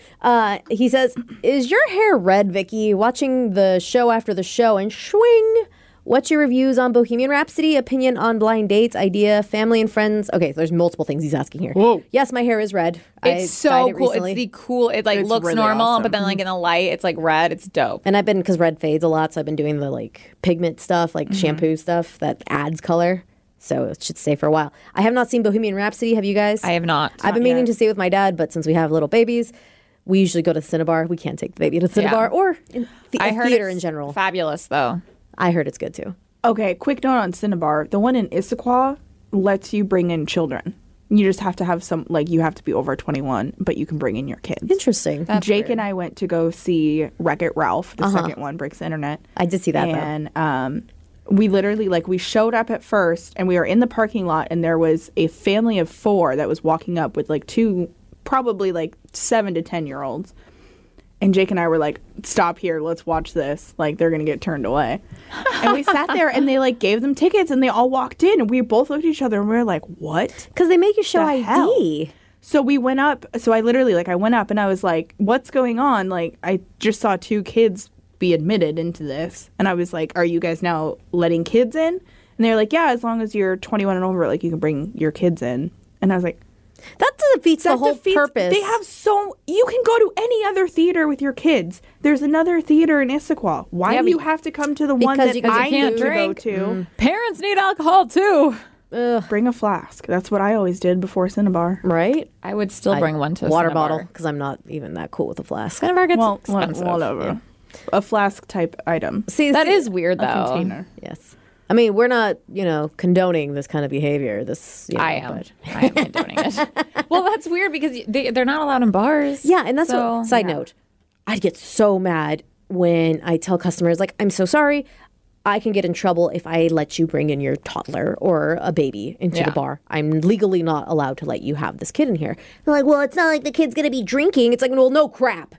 He says, is your hair red, Vicky? Watching the show after the show and swing. What's your reviews on Bohemian Rhapsody? Opinion on blind dates? Idea? Family and friends? Okay, there's multiple things he's asking here. Whoa. Yes, my hair is red. I It's so dyed it cool. recently. It's the cool. It like It's looks really normal, awesome. but then like in the light, it's like red. It's dope. And I've been, because red fades a lot, so I've been doing the like pigment stuff, like shampoo stuff that adds color. So it should stay for a while. I have not seen Bohemian Rhapsody. Have you guys? I have not. I've been meaning to see it with my dad, but since we have little babies, we usually go to Cinnabar. We can't take the baby to Cinnabar or in I heard theater it's in general. Fabulous though. I heard it's good too. Okay, quick note on Cinnabar. The one in Issaquah lets you bring in children. You just have to have some, like, you have to be over 21, but you can bring in your kids. Interesting. Jake and I went to go see Wreck-It Ralph, the second one, Breaks the Internet. I did see that though. And we literally, like, we showed up at first, and we were in the parking lot, and there was a family of 4 that was walking up with, like, 2, probably, like, 7 to 10-year-olds. And Jake and I were like, stop here, let's watch this. Like, they're going to get turned away. And we sat there, and they, like, gave them tickets, and they all walked in, and we both looked at each other, and we were like, what? Because they make you show The ID. hell? So we went up. So I literally, like, I went up, and I was like, what's going on? Like, I just saw 2 kids be admitted into this. And I was like, are you guys now letting kids in? And they're like, yeah, as long as you're 21 and over, like, you can bring your kids in. And I was like, That defeats the that whole defeats- purpose. They have you can go to any other theater with your kids. There's another theater in Issaquah. Why Yeah, do you but- have to come to the one Because that you- 'cause you I can't need to go drink. to? Parents need alcohol too. Bring a flask. That's what I always did before Cinnabar. right? I would still bring one to a water Cinnabar. bottle because I'm not even that cool with a flask. Cinnabar gets Well, expensive. whatever. A flask type item. See, That is weird though. Container. yes. I mean, we're not, condoning this kind of behavior. This, I am. but- I am condoning it. Well, that's weird because they're not allowed in bars. Yeah, and that's So, what. Side yeah. note, I'd get so mad when I tell customers, like, I'm so sorry. I can get in trouble if I let you bring in your toddler or a baby into Yeah. the bar. I'm legally not allowed to let you have this kid in here. They're like, well, it's not like the kid's going to be drinking. It's like, well, no crap.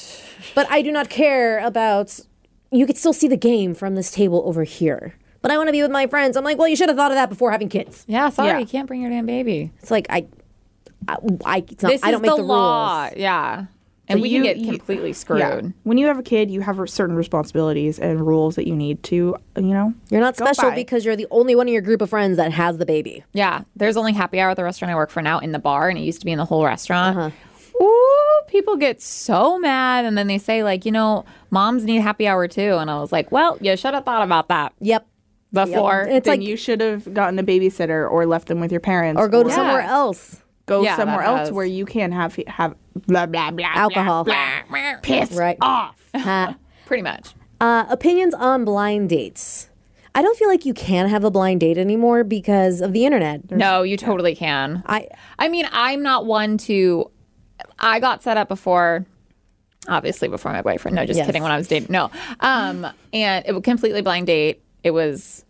But I do not care about. You could still see the game from this table over here. But I want to be with my friends. I'm like, well, you should have thought of that before having kids. Yeah, sorry, Yeah. you can't bring your damn baby. It's like it's not, This I don't is make the the law. rules. Yeah. And So we you- can get you- completely screwed. Yeah. When you have a kid, you have certain responsibilities and rules that you need to, You're not Go special by. because you're the only one in your group of friends that has the baby. Yeah, there's only happy hour at the restaurant I work for now in the bar, and it used to be in the whole restaurant. Uh-huh. Ooh, people get so mad, and then they say like, moms need happy hour too, and I was like, well, you should have thought about that Yep. before. It's Then like you should have gotten a babysitter or left them with your parents, or go to Yeah. somewhere else. go Yeah, somewhere that else has- where you can have blah blah blah Alcohol. piss Right. off. Ha. Pretty much. Opinions on blind dates. I don't feel like you can have a blind date anymore because of the internet. No, you totally can. I mean, I'm not one to. I got set up before, obviously before my boyfriend. No, just Yes. kidding. When I was dating, no. And it was completely blind date. It was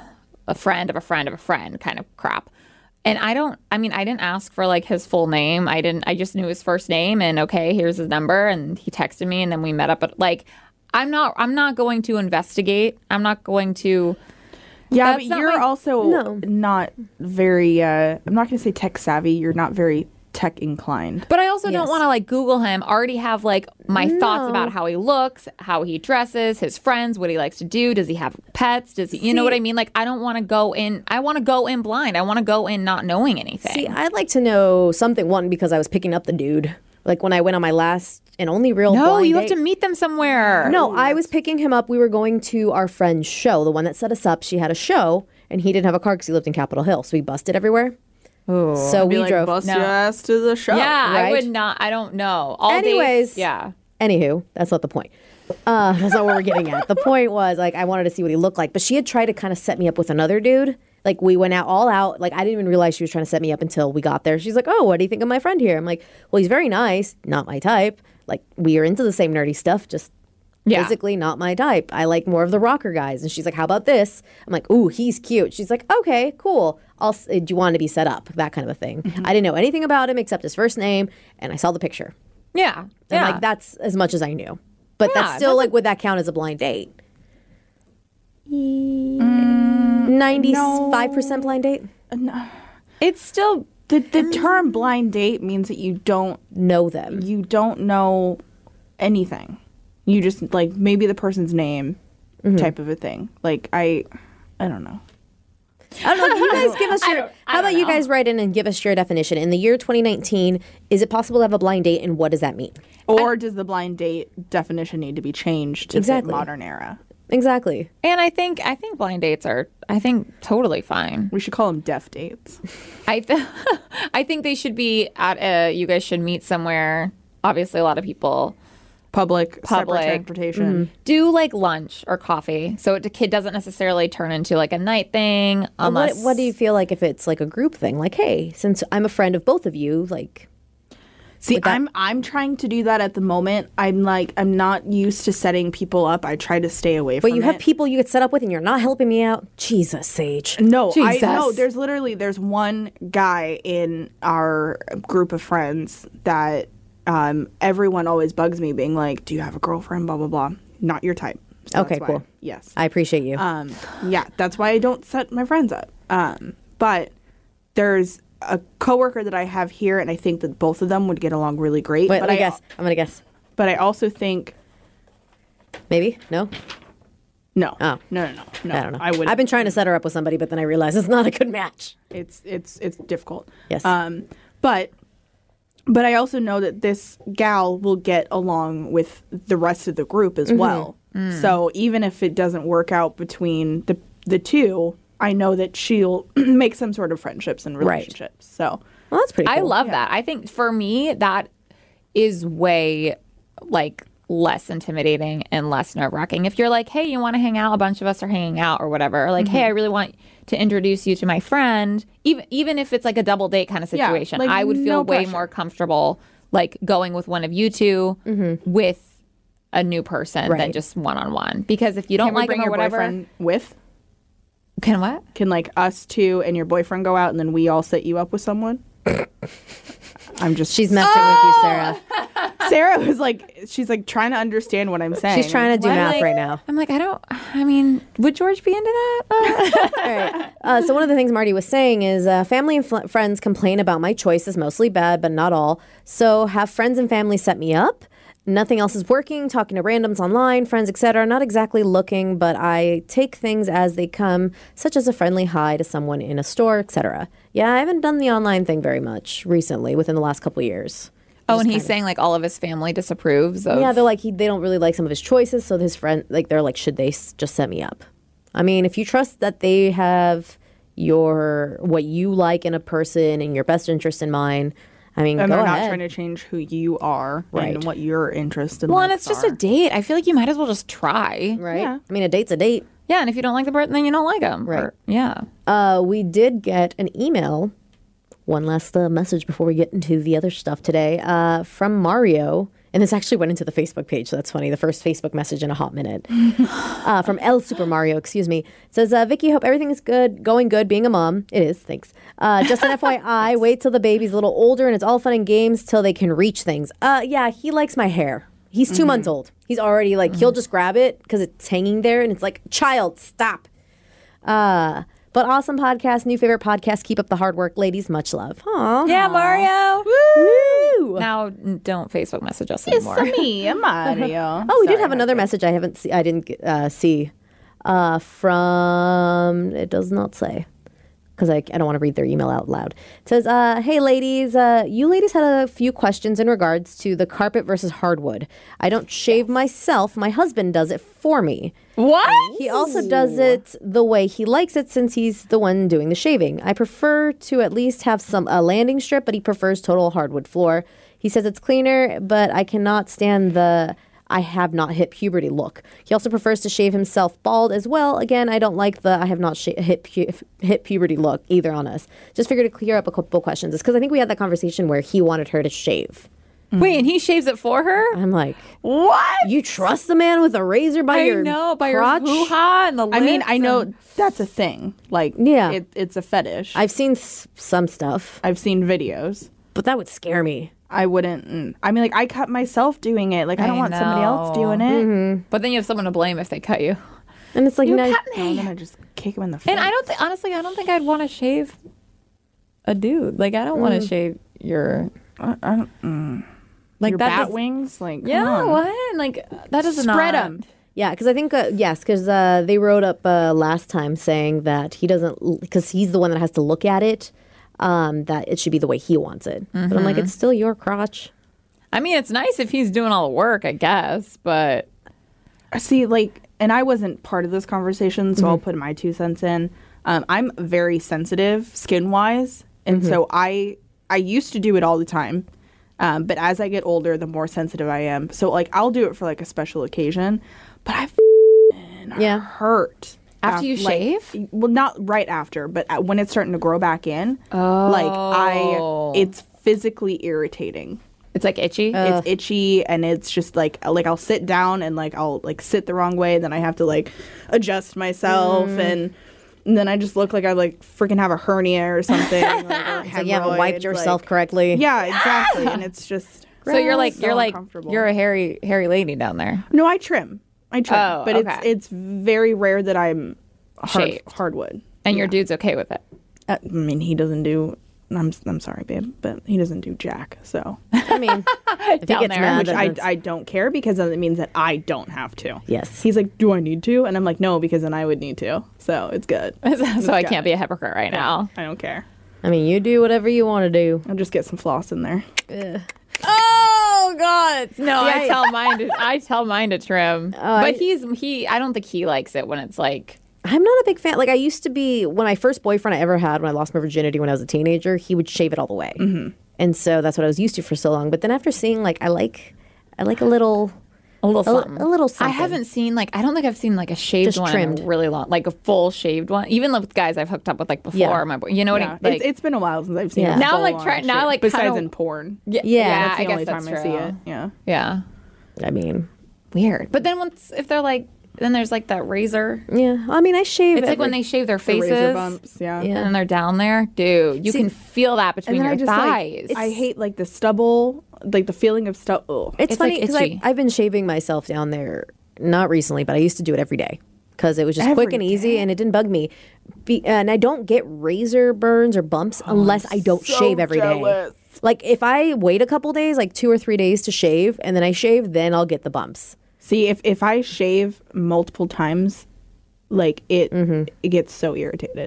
a friend of a friend of a friend kind of crap. And I didn't ask for like his full name. I just knew his first name and okay, here's his number. And he texted me and then we met up. But like, I'm not going to investigate. I'm not going to. Yeah, That's but not you're my- also No. not very. I'm not going to say tech savvy. You're not very tech inclined. But I also don't Yes. want to like Google him, already have like my thoughts No. about how he looks, how he dresses, his friends, what he likes to do. Does he have pets? Does he, you know what I mean? Like, I don't want to go in, I want to go in blind. I want to go in not knowing anything. See, I'd like to know something. One, because I was picking up the dude. Like when I went on my last and only real no, blind you date. have to meet them somewhere. No, I was picking him up. We were going to our friend's show, the one that set us up. She had a show, and he didn't have a car because he lived in Capitol Hill. So we busted everywhere. So Be we like, drove. bust No. your ass to the show. Yeah, I right? would not. I don't know. All Anyways. dates, yeah. Anywho, that's not the point. That's not what we're getting at. The point was, like, I wanted to see what he looked like. But she had tried to kind of set me up with another dude. Like, we went out all out. Like, I didn't even realize she was trying to set me up until we got there. She's like, oh, what do you think of my friend here? I'm like, well, he's very nice. Not my type. Like, we are into the same nerdy stuff, just Yeah. physically not my type. I like more of the rocker guys. And she's like, how about this? I'm like, ooh, he's cute. She's like, okay, cool. Do you want to be set up? That kind of a thing. I didn't know anything about him except his first name. And I saw the picture. Yeah. And Yeah. like that's as much as I knew. But Yeah, that's still that's like, would that count as a blind date? 95% blind date? it's still. The term blind date means that you don't Know them. know anything. You just like maybe the person's name type of a thing. Like I don't know. I don't know. Can you guys give us your. I How about don't you know. guys write in and give us your definition? In the year 2019, is it possible to have a blind date and what does that mean? Or does the blind date definition need to be changed to Exactly. fit modern era? Exactly. And I think blind dates are, totally fine. We should call them deaf dates. I think they should be you guys should meet somewhere. Obviously, a lot of people Public. Separate Public. transportation. do like lunch or coffee, so the kid doesn't necessarily turn into like a night thing. Unless What do you feel like if it's like a group thing? Like, hey, since I'm a friend of both of you, like, See, I'm trying to do that at the moment. I'm not used to setting people up. I try to stay away from but you it. have people you get set up with and you're not helping me out? Jesus, Sage. No, Jesus. I know. There's one guy in our group of friends that everyone always bugs me, being like, "Do you have a girlfriend?" Blah blah blah. Not your type. So Okay, that's why. cool. Yes. I appreciate you. Yeah, that's why I don't set my friends up. But there's a coworker that I have here, and I think that both of them would get along really great. Wait, but let me guess. I'm going to guess. But I also think Maybe? No? no. Oh. No. I don't know. I would. I've been trying to set her up with somebody, but then I realized it's not a good match. It's difficult. Yes. But I also know that this gal will get along with the rest of the group as well. So even if it doesn't work out between the two, I know that she'll make some sort of friendships and relationships. So Well, that's pretty cool. I love that. I think for me that is way like less intimidating and less nerve-wracking. If you're like, hey, you want to hang out? A bunch of us are hanging out or whatever. Or like, hey, I really want to introduce you to my friend. Even if it's like a double date kind of Yeah, situation, like, I would feel no way pressure. more comfortable like going with one of you two with a new person than Right. just one-on-one. Because if you don't can we like bring them or your whatever, boyfriend with? can what? Can like us two and your boyfriend go out and then we all set you up with someone? I'm just. She's messing with you, Sarah. Sarah was like, she's like trying to understand what I'm saying. She's trying to do What? math Like, right now. I'm like, I mean, would George be into that? All right. So one of the things Marty was saying is family and friends complain about my choices, mostly bad, but not all. So have friends and family set me up. Nothing else is working, talking to randoms online, friends, etc. Not exactly looking, but I take things as they come, such as a friendly hi to someone in a store, etc. Yeah, I haven't done the online thing very much recently, within the last couple of years. Oh, and he's saying like all of his family disapproves of. Yeah, they're like they don't really like some of his choices, so his friend they're like, should they just set me up? I mean, if you trust that they have what you like in a person and your best interest in mind, I mean, And go they're ahead. not trying to change who you are Right. and what your interests in Well, and life it's just a are. date. I feel like you might as well just try. Right? Yeah. I mean, a date's a date. Yeah, and if you don't like the person, then you don't like them. Right. Yeah. We did get an email. One last message before we get into the other stuff today from Mario. And this actually went into the Facebook page, so that's funny. The first Facebook message in a hot minute. From El Super Mario, excuse me. It says, Vicky, hope everything is good, going good, being a mom. It is, thanks. Just an FYI, wait till the baby's a little older and it's all fun and games till they can reach things. Yeah, he likes my hair. He's 2 months old. He's already like, he'll just grab it because it's hanging there and it's like, child, stop. But awesome podcast, new favorite podcast. Keep up the hard work, ladies. Much love. Aw. Yeah, Mario. Woo! Now, don't Facebook message us It's anymore. me, Mario. Oh, we did Sorry, have another message I didn't see from, it does not say, because I don't want to read their email out loud. It says, hey ladies, you ladies had a few questions in regards to the carpet versus hardwood. I don't shave myself. My husband does it for me. What? He also does it the way he likes it since he's the one doing the shaving. I prefer to at least have a landing strip, but he prefers total hardwood floor. He says it's cleaner, but I cannot stand the I have not hit puberty look. He also prefers to shave himself bald as well. Again, I don't like the I have not hit puberty look either on us. Just figured to clear up a couple questions. It's because I think we had that conversation where he wanted her to shave. Wait, and he shaves it for her? I'm like, What? you trust the man with a razor by your crotch? your hoo-ha and the I mean, lips I know and- that's a thing. Like, Yeah. it's a fetish. I've seen some stuff, I've seen videos. but that would scare me. I wouldn't. I mean, like, I cut myself doing it. Like, I don't I want somebody else know. doing it. But then you have someone to blame if they cut you. And it's like, You no, cut I'm me. gonna just kick him in the face. And I don't think, honestly, I don't think I'd want to shave a dude. Like, I don't want to shave your, I don't. like, Your that bat does- wings, like, come Yeah, on. what? Like, that does Spread not. them. yeah, because I think yes, because they wrote up last time saying that he doesn't, because he's the one that has to look at it, that it should be the way he wants it. But I'm like, it's still your crotch. I mean, it's nice if he's doing all the work, I guess, but See, like, and I wasn't part of this conversation, so I'll put my 2 cents in. I'm very sensitive skin wise, and so I used to do it all the time, but as I get older, the more sensitive I am. So like, I'll do it for like a special occasion, but I Yeah. hurt After you like, shave? Well, not right after, but when it's starting to grow back in, it's physically irritating. it's like itchy. It's itchy and it's just like I'll sit down and like I'll like sit the wrong way and then I have to like adjust myself and then I just look like I like freaking have a hernia or something. Or So you haven't wiped hemorrhoid, yourself like- correctly. Yeah, exactly. And it's just so you're like so uncomfortable. you're a hairy hairy lady down there. No, I trim. Oh, but okay. it's very rare that I'm Shaved. hardwood. And your dude's okay with it. I mean, he doesn't do. I'm sorry, babe, but he doesn't do jack. So, I mean, if he Down gets there. mad, which then I, that's- I don't care because then it means that I don't have to. Yes. He's like, do I need to? And I'm like, no, because then I would need to. So it's good. So I got can't be a hypocrite right now. I don't care. I mean, you do whatever you want to do. I'll just get some floss in there. Oh God! No, See, I tell mine to trim. But I don't think he likes it when it's like. I'm not a big fan. Like I used to be when my first boyfriend I ever had when I lost my virginity when I was a teenager, he would shave it all the way. And so that's what I was used to for so long. But then after seeing like I like a little something. a little something. I haven't seen I don't think I've seen like a shaved Just one trimmed. in a really long, like a full shaved one. Even with guys I've hooked up with like before. Yeah. My boy, you know what Yeah. I mean? Like, It's been a while since I've seen Yeah. it. Now I'm, like, full-on trying- now, shit. like, besides kinda- in porn. Yeah, That's I the only guess time that's I see true. it. Yeah. Yeah, I mean, weird. But then if they're like, then there's like that razor. yeah. I mean, I shave. It's like when they shave their The faces. razor bumps. Yeah. Yeah. And they're down there, dude. You can feel that between And then your I just thighs. like I hate like the stubble, like the feeling of stubble. It's It's, funny like, because itchy. I've been shaving myself down there, not recently, but I used to do it every day because it was just Every quick and easy and it didn't bug me. And I don't get razor burns or bumps unless I don't shave every day. jealous. Like if I wait a couple days, like 2 or 3 days to shave, and then I shave, then I'll get the bumps. See, if I shave multiple times, like it gets so irritated.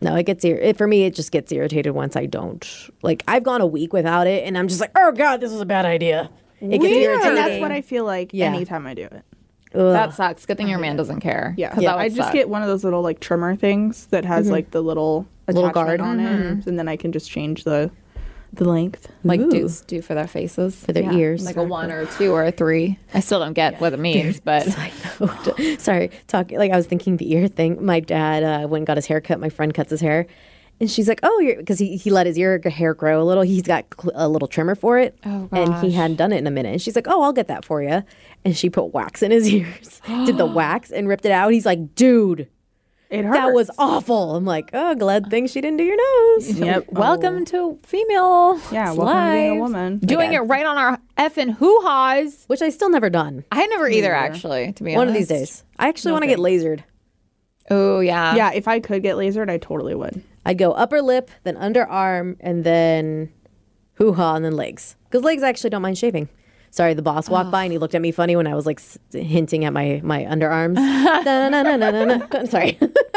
No, for me, it just gets irritated once I don't. Like, I've gone a week without it, and I'm just like, oh, God, this was a bad idea. It gets irritating. And that's what I feel like anytime I do it. Ugh. That sucks. Good thing your man doesn't care. Yeah. 'Cause that would I just suck. get one of those little, like, trimmer things that has, like, the little attachment guard. on it. And then I can just change the length. like Ooh. dudes do for their faces. For their ears. Like a 1 or a 2 or a 3. I still don't get what it means, but Side note. Sorry, I was thinking the ear thing. My dad went and got his hair cut. My friend cuts his hair. And she's like, oh, because he let his hair grow a little. He's got a little trimmer for it. Oh, and he gosh. hadn't done it in a minute. And she's like, oh, I'll get that for you. And she put wax in his ears, did the wax and ripped it out. He's like, dude, It hurts. that was awful. I'm like, oh, glad thing she didn't do your nose. Yep. welcome to female. Yeah, welcome to being a lives. woman. Doing it right on our effing hoo-haws. Which I still never done. I never either, actually, to be honest. One of these days. I actually want to get lasered. Oh, yeah. Yeah, if I could get lasered, I totally would. I'd go upper lip, then underarm, and then hoo-ha, and then legs. Because legs I actually don't mind shaving. Sorry, the boss walked by and he looked at me funny when I was like hinting at my underarms. Sorry.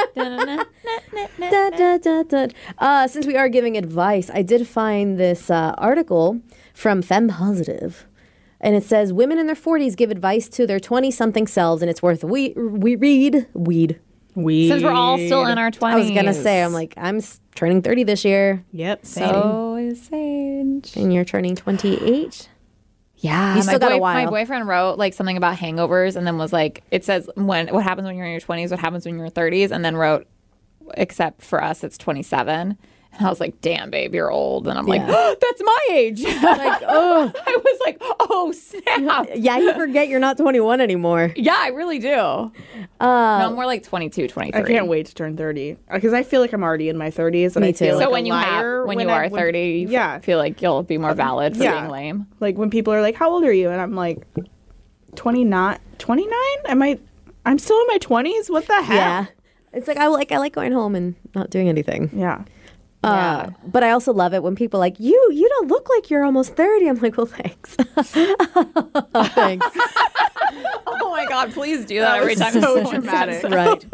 Since we are giving advice, I did find this article from Femme Positive. And it says, women in their 40s give advice to their 20-something selves, and it's worth we read. Since we're all still in our 20s. I was going to say, I'm like, I'm turning 30 this year. Yep. Same. So is Sage. And you're turning 28. Yeah, You still got a while. My boyfriend wrote like something about hangovers, and then was like, it says what happens when you're in your 20s, what happens when you're 30s, and then wrote, except for us, it's 27. And I was like, damn, babe, you're old. And I'm like, oh, that's my age. Like, oh. I was like, oh, snap. Yeah, you forget you're not 21 anymore. Yeah, I really do. No, I'm more like 22, 23. I can't wait to turn 30 because I feel like I'm already in my 30s. And Me I feel too. like So a when you liar are 30, you yeah. feel like you'll be more valid for being lame. Like when people are like, "How old are you?" and I'm like, 29. 29? I'm still in my 20s. What the hell? Yeah. It's like I like going home and not doing anything. Yeah. Yeah. But I also love it when people are like, you don't look like you're almost 30. I'm like, well, thanks. Thanks. Oh my God, please do that every time. so someone dramatic. says Right.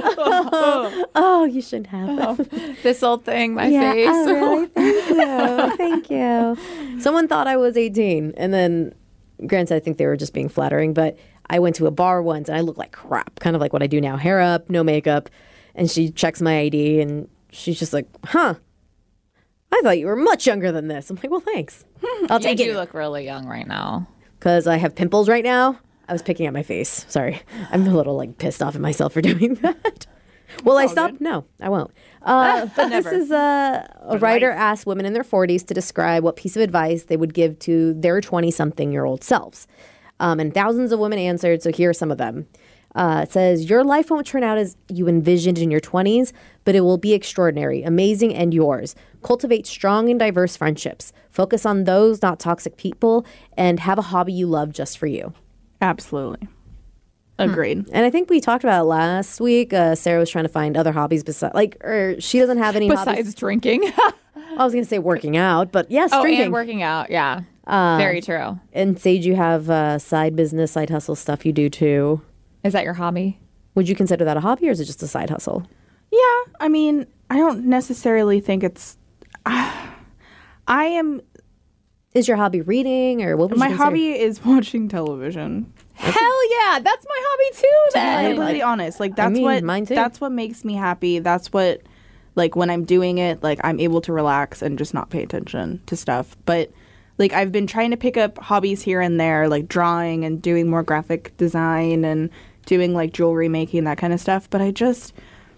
Oh, you shouldn't have. this old thing, my Yeah, face. oh, really? Thank you. Thank you. Someone thought I was 18. And then, granted, I think they were just being flattering, but I went to a bar once and I looked like crap, kind of like what I do now, hair up, no makeup. And she checks my ID and she's just like, huh, I thought you were much younger than this. I'm like, well, thanks. I'll take You it. look really young right now. Because I have pimples right now. I was picking at my face. Sorry. I'm a little like pissed off at myself for doing that. Will I stop? No, I won't. But this is a writer asked women in their 40s to describe what piece of advice they would give to their 20-something-year-old selves. And thousands of women answered, so here are some of them. It says, your life won't turn out as you envisioned in your 20s, but it will be extraordinary, amazing, and yours. Cultivate strong and diverse friendships. Focus on those, not toxic people, and have a hobby you love just for you. Absolutely. Agreed. And I think we talked about it last week. Sarah was trying to find other hobbies besides, or she doesn't have any hobbies. Besides drinking. I was going to say working out, but yes, drinking. And working out. Yeah. Very true. And Sage, you have side business, side hustle stuff you do too. Is that your hobby? Would you consider that a hobby or is it just a side hustle? Yeah. I mean, I don't necessarily think it's. I am. Is your hobby reading or what would My you consider? hobby is watching television. Hell yeah. That's my hobby too To be then. completely honest, like that's mine too. That's what makes me happy. That's what, like when I'm doing it, like I'm able to relax and just not pay attention to stuff. But like I've been trying to pick up hobbies here and there, like drawing and doing more graphic design and doing like jewelry making, that kind of stuff. But I just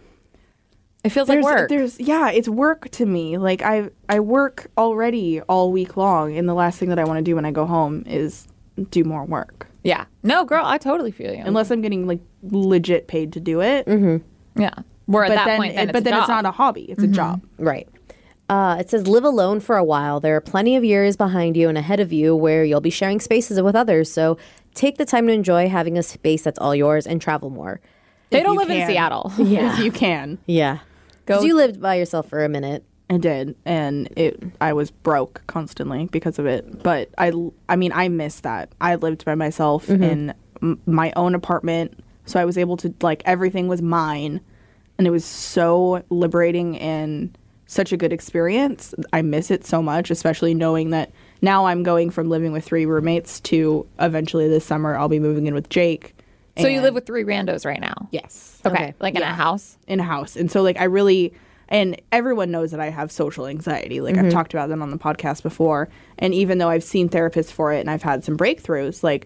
It feels like work. It's work to me. Like I work already all week long, and the last thing that I want to do when I go home is do more work. Yeah. No, girl, I totally feel you. Unless I'm getting like legit paid to do it. Yeah. We're at But that then, point, then but then it's not a hobby; it's a job. Right. It says, live alone for a while. There are plenty of years behind you and ahead of you where you'll be sharing spaces with others. So take the time to enjoy having a space that's all yours and travel more. They don't you live in can. Seattle. If you can. Yeah. Go- Because you lived by yourself for a minute. I did, and I was broke constantly because of it. But I mean, I miss that. I lived by myself in my own apartment, so I was able to, like, everything was mine and it was so liberating and such a good experience. I miss it so much, especially knowing that now I'm going from living with 3 roommates to eventually this summer I'll be moving in with Jake. So you live with 3 randos right now? Yes. Okay. Like in a house? In a house. And so like I really, and everyone knows that I have social anxiety. Like I've talked about them on the podcast before. And even though I've seen therapists for it and I've had some breakthroughs, like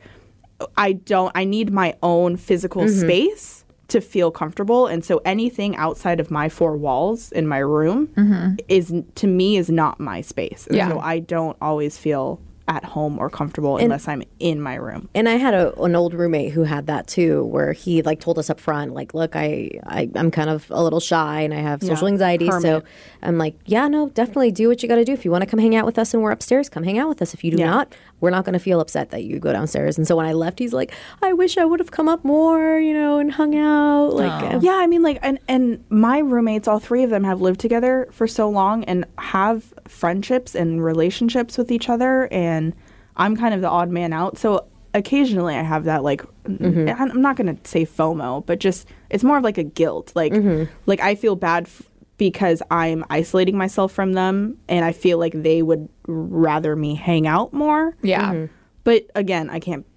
I need my own physical space to feel comfortable. And so anything outside of my 4 walls in my room is, to me, is not my space. And so I don't always feel at home or comfortable unless I'm in my room. And I had an old roommate who had that too, where he like told us up front, like, look, I'm kind of a little shy and I have social anxiety. Hermit. So I'm like, yeah, no, definitely do what you got to do. If you want to come hang out with us and we're upstairs, come hang out with us. If you do not, we're not going to feel upset that you go downstairs. And so when I left, he's like, I wish I would have come up more, and hung out. Like, yeah, I mean, like, and my roommates, all 3 of them have lived together for so long and have friendships and relationships with each other. And I'm kind of the odd man out. So occasionally I have that, like, I'm not going to say FOMO, but just, it's more of like a guilt. Like, like I feel bad because I'm isolating myself from them and I feel like they would rather me hang out more. Yeah. But again, I can't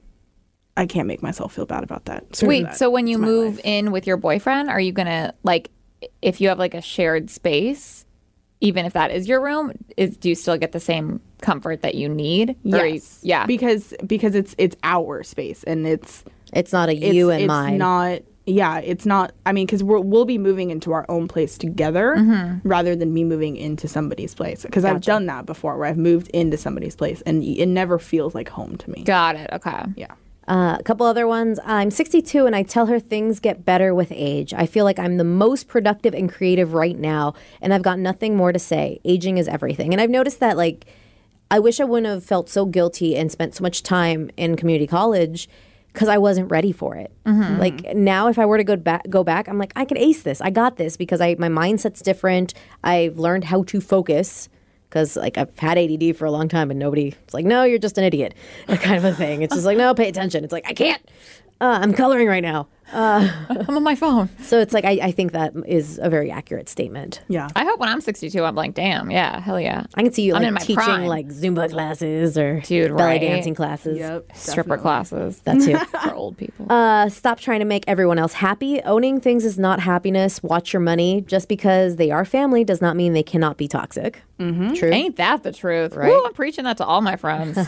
make myself feel bad about that. Sweet. So when you move in with your boyfriend, are you going to, like, if you have like a shared space, even if that is your room, do you still get the same comfort that you need? Yes. Yeah. Because it's our space and it's not a you and mine. It's not. Yeah, it's not. I mean, because we'll be moving into our own place together rather than me moving into somebody's place. Because I've done that before, where I've moved into somebody's place and it never feels like home to me. Got it. Okay. Yeah. A couple other ones. I'm 62 and I tell her things get better with age. I feel like I'm the most productive and creative right now, and I've got nothing more to say. Aging is everything. And I've noticed that, like, I wish I wouldn't have felt so guilty and spent so much time in community college because I wasn't ready for it. Like, now if I were to go back, I'm like, I can ace this. I got this because my mindset's different. I've learned how to focus. Because, like, I've had ADD for a long time and it's like, no, you're just an idiot, that kind of a thing. It's just like, no, pay attention. It's like, I can't. I'm coloring right now. I'm on my phone. So it's like, I think that is a very accurate statement. Yeah. I hope when I'm 62, I'm like, damn, yeah, hell yeah. I can see you I'm like in my teaching prime. like Zumba classes or Dude, belly right. dancing classes. Yep. Stripper classes. That too. For old people. Stop trying to make everyone else happy. Owning things is not happiness. Watch your money. Just because they are family does not mean they cannot be toxic. True. Ain't that the truth? Right. Woo, I'm preaching that to all my friends.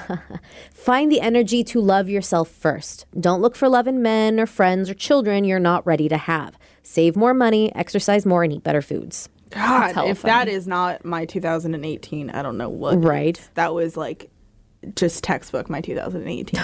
Find the energy to love yourself first. Don't look for love in men or friends or children you're not ready to have. Save more money, exercise more, and eat better foods. God, hella if that is not my 2018, I don't know what. Right. Is. That was like just textbook my 2018.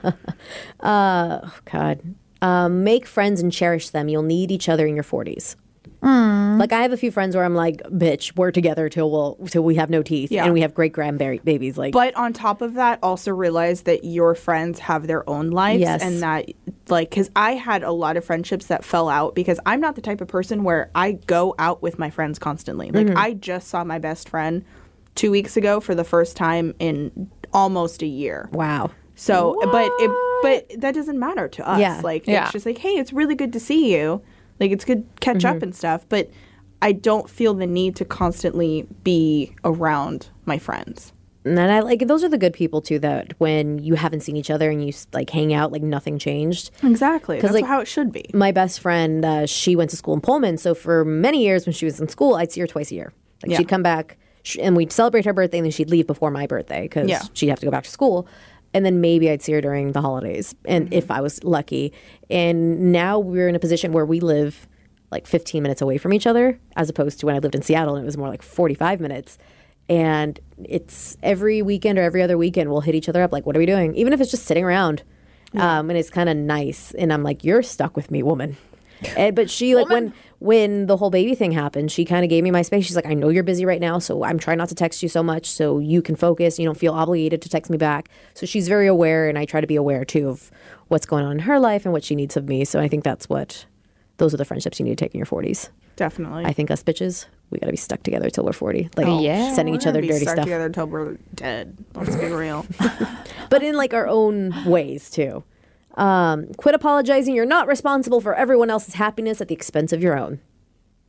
God. Make friends and cherish them. You'll need each other in your 40s. Like, I have a few friends where I'm like, bitch, we're together till we have no teeth and we have great grandbabies. Like, but on top of that, also realize that your friends have their own lives. Yes. And that, like, because I had a lot of friendships that fell out because I'm not the type of person where I go out with my friends constantly. Like, I just saw my best friend 2 weeks ago for the first time in almost a year. wow. So, but that doesn't matter to us. Yeah. Like, Yeah. it's just like, hey, it's really good to see you. Like, it's good to catch up and stuff. But I don't feel the need to constantly be around my friends. And I like, those are the good people too, that when you haven't seen each other and you like hang out, like nothing changed. Exactly. That's like, how it should be. My best friend, she went to school in Pullman. So for many years when she was in school, I'd see her twice a year. Like, she'd come back and we'd celebrate her birthday and then she'd leave before my birthday because she'd have to go back to school. And then maybe I'd see her during the holidays, and if I was lucky. And now we're in a position where we live like 15 minutes away from each other, as opposed to when I lived in Seattle and it was more like 45 minutes. And it's every weekend or every other weekend we'll hit each other up like, what are we doing? Even if it's just sitting around. And it's kind of nice. And I'm like, you're stuck with me, woman. But she, like, when the whole baby thing happened, she kind of gave me my space. She's like, I know you're busy right now, so I'm trying not to text you so much so you can focus. You don't feel obligated to text me back. So she's very aware, and I try to be aware, too, of what's going on in her life and what she needs of me. So I think those are the friendships you need to take in your 40s. Definitely. I think us bitches, we got to be stuck together till we're 40. Like, sending each We're other gonna be dirty stuck stuff. together until we're dead. Let's be real. But in, like, our own ways, too. Quit apologizing. You're not responsible for everyone else's happiness at the expense of your own.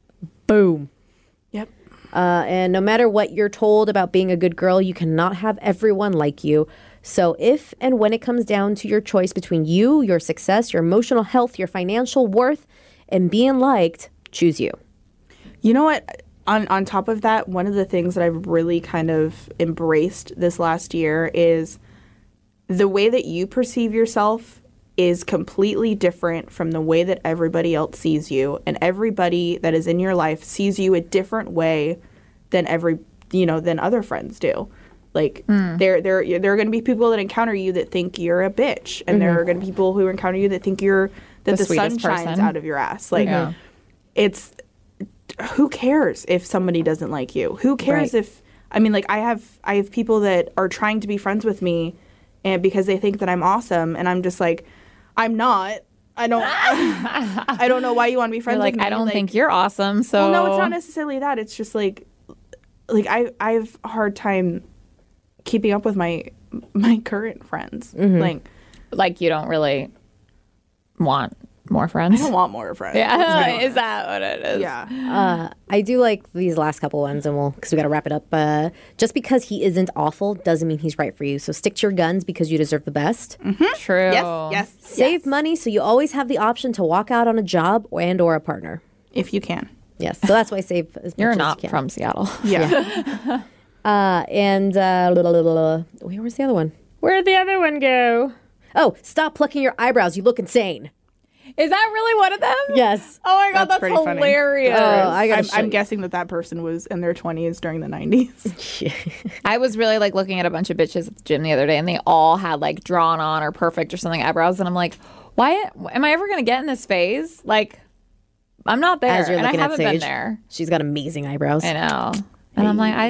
Boom. Yep. And no matter what you're told about being a good girl, you cannot have everyone like you. So if and when it comes down to your choice between you, your success, your emotional health, your financial worth, and being liked, choose you. You know what? On top of that, one of the things that I've really kind of embraced this last year is the way that you perceive yourself is completely different from the way that everybody else sees you, and everybody that is in your life sees you a different way than than other friends do. Like there are going to be people that encounter you that think you're a bitch, and there are going to be people who encounter you that think that the sun shines out of your ass. Like it's who cares if somebody doesn't like you? Who cares if I have people that are trying to be friends with me, and because they think that I'm awesome, and I'm just like, I'm not. I don't know why you want to be friends with me. I don't think you're awesome. So well, no, it's not necessarily that. It's just like I have a hard time keeping up with my current friends. Like you don't really want more friends. I don't want more friends. Yeah, is that what it is? Yeah. I do like these last couple ones, and because we got to wrap it up. Just because he isn't awful doesn't mean he's right for you. So stick to your guns because you deserve the best. True. Yes. Save money so you always have the option to walk out on a job or a partner. If you can. Yes. So that's why save as You're much not as you can. from Seattle. Yeah. Where was the other one? Where'd the other one go? Oh, stop plucking your eyebrows. You look insane. Is that really one of them? Yes. Oh my god, that's pretty funny. hilarious. I'm guessing that person was in their 20s during the 90s. I was really like looking at a bunch of bitches at the gym the other day, and they all had like drawn on or perfect or something eyebrows, and I'm like, why am I ever gonna get in this phase? Like, I'm not there, As you're and I looking at haven't been Sage, there. She's got amazing eyebrows. I know, and I'm like,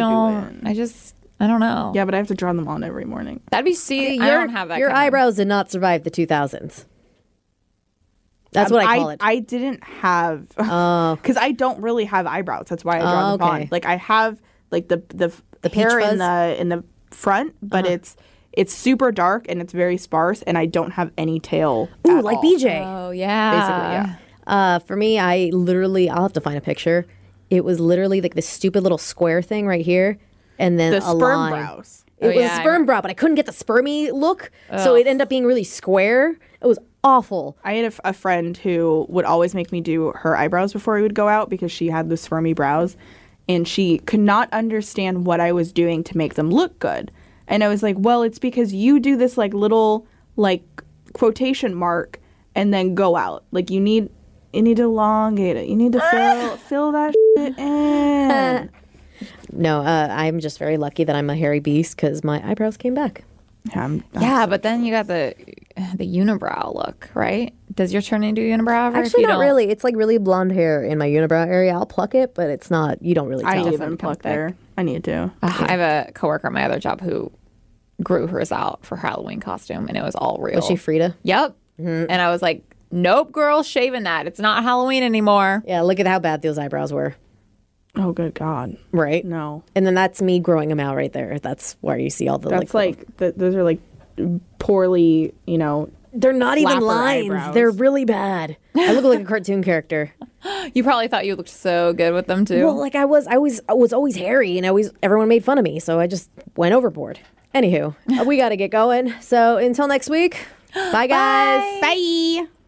I don't know. Yeah, but I have to draw them on every morning. That'd be I don't have that. Your kind of- eyebrows did not survive the 2000s. That's what I call it. I didn't have because I don't really have eyebrows. That's why I draw them on. Like I have like the hair peach in the front, but it's super dark and it's very sparse, and I don't have any tail. Ooh, at like all. BJ. Oh yeah. Basically, yeah. For me, I'll have to find a picture. It was literally like this stupid little square thing right here, and then The a sperm line. brows. It was yeah, a sperm brow, but I couldn't get the spermy look, so it ended up being really square. It was awful. I had a friend who would always make me do her eyebrows before we would go out because she had the spermy brows, and she could not understand what I was doing to make them look good. And I was like, well, it's because you do this like little like quotation mark and then go out. Like you need to elongate it. You need to fill that shit in. No, I'm just very lucky that I'm a hairy beast because my eyebrows came back. Yeah, but then you got the unibrow look, right? Does yours turn into unibrow ever? Actually, not really. It's like really blonde hair in my unibrow area. I'll pluck it, but it's not. You don't really tell. I didn't even pluck there. I need to. I have a coworker at my other job who grew hers out for Halloween costume, and it was all real. Was she Frida? Yep. And I was like, nope, girl, shaving that. It's not Halloween anymore. Yeah, look at how bad those eyebrows were. Oh, good God. Right? No. And then that's me growing them out right there. That's where you see all the. That's those are like poorly, they're not even flapper lines. eyebrows. They're really bad. I look like a cartoon character. You probably thought you looked so good with them too. Well, like I was always hairy, and everyone made fun of me, so I just went overboard. Anywho, we got to get going. So until next week, bye guys. Bye.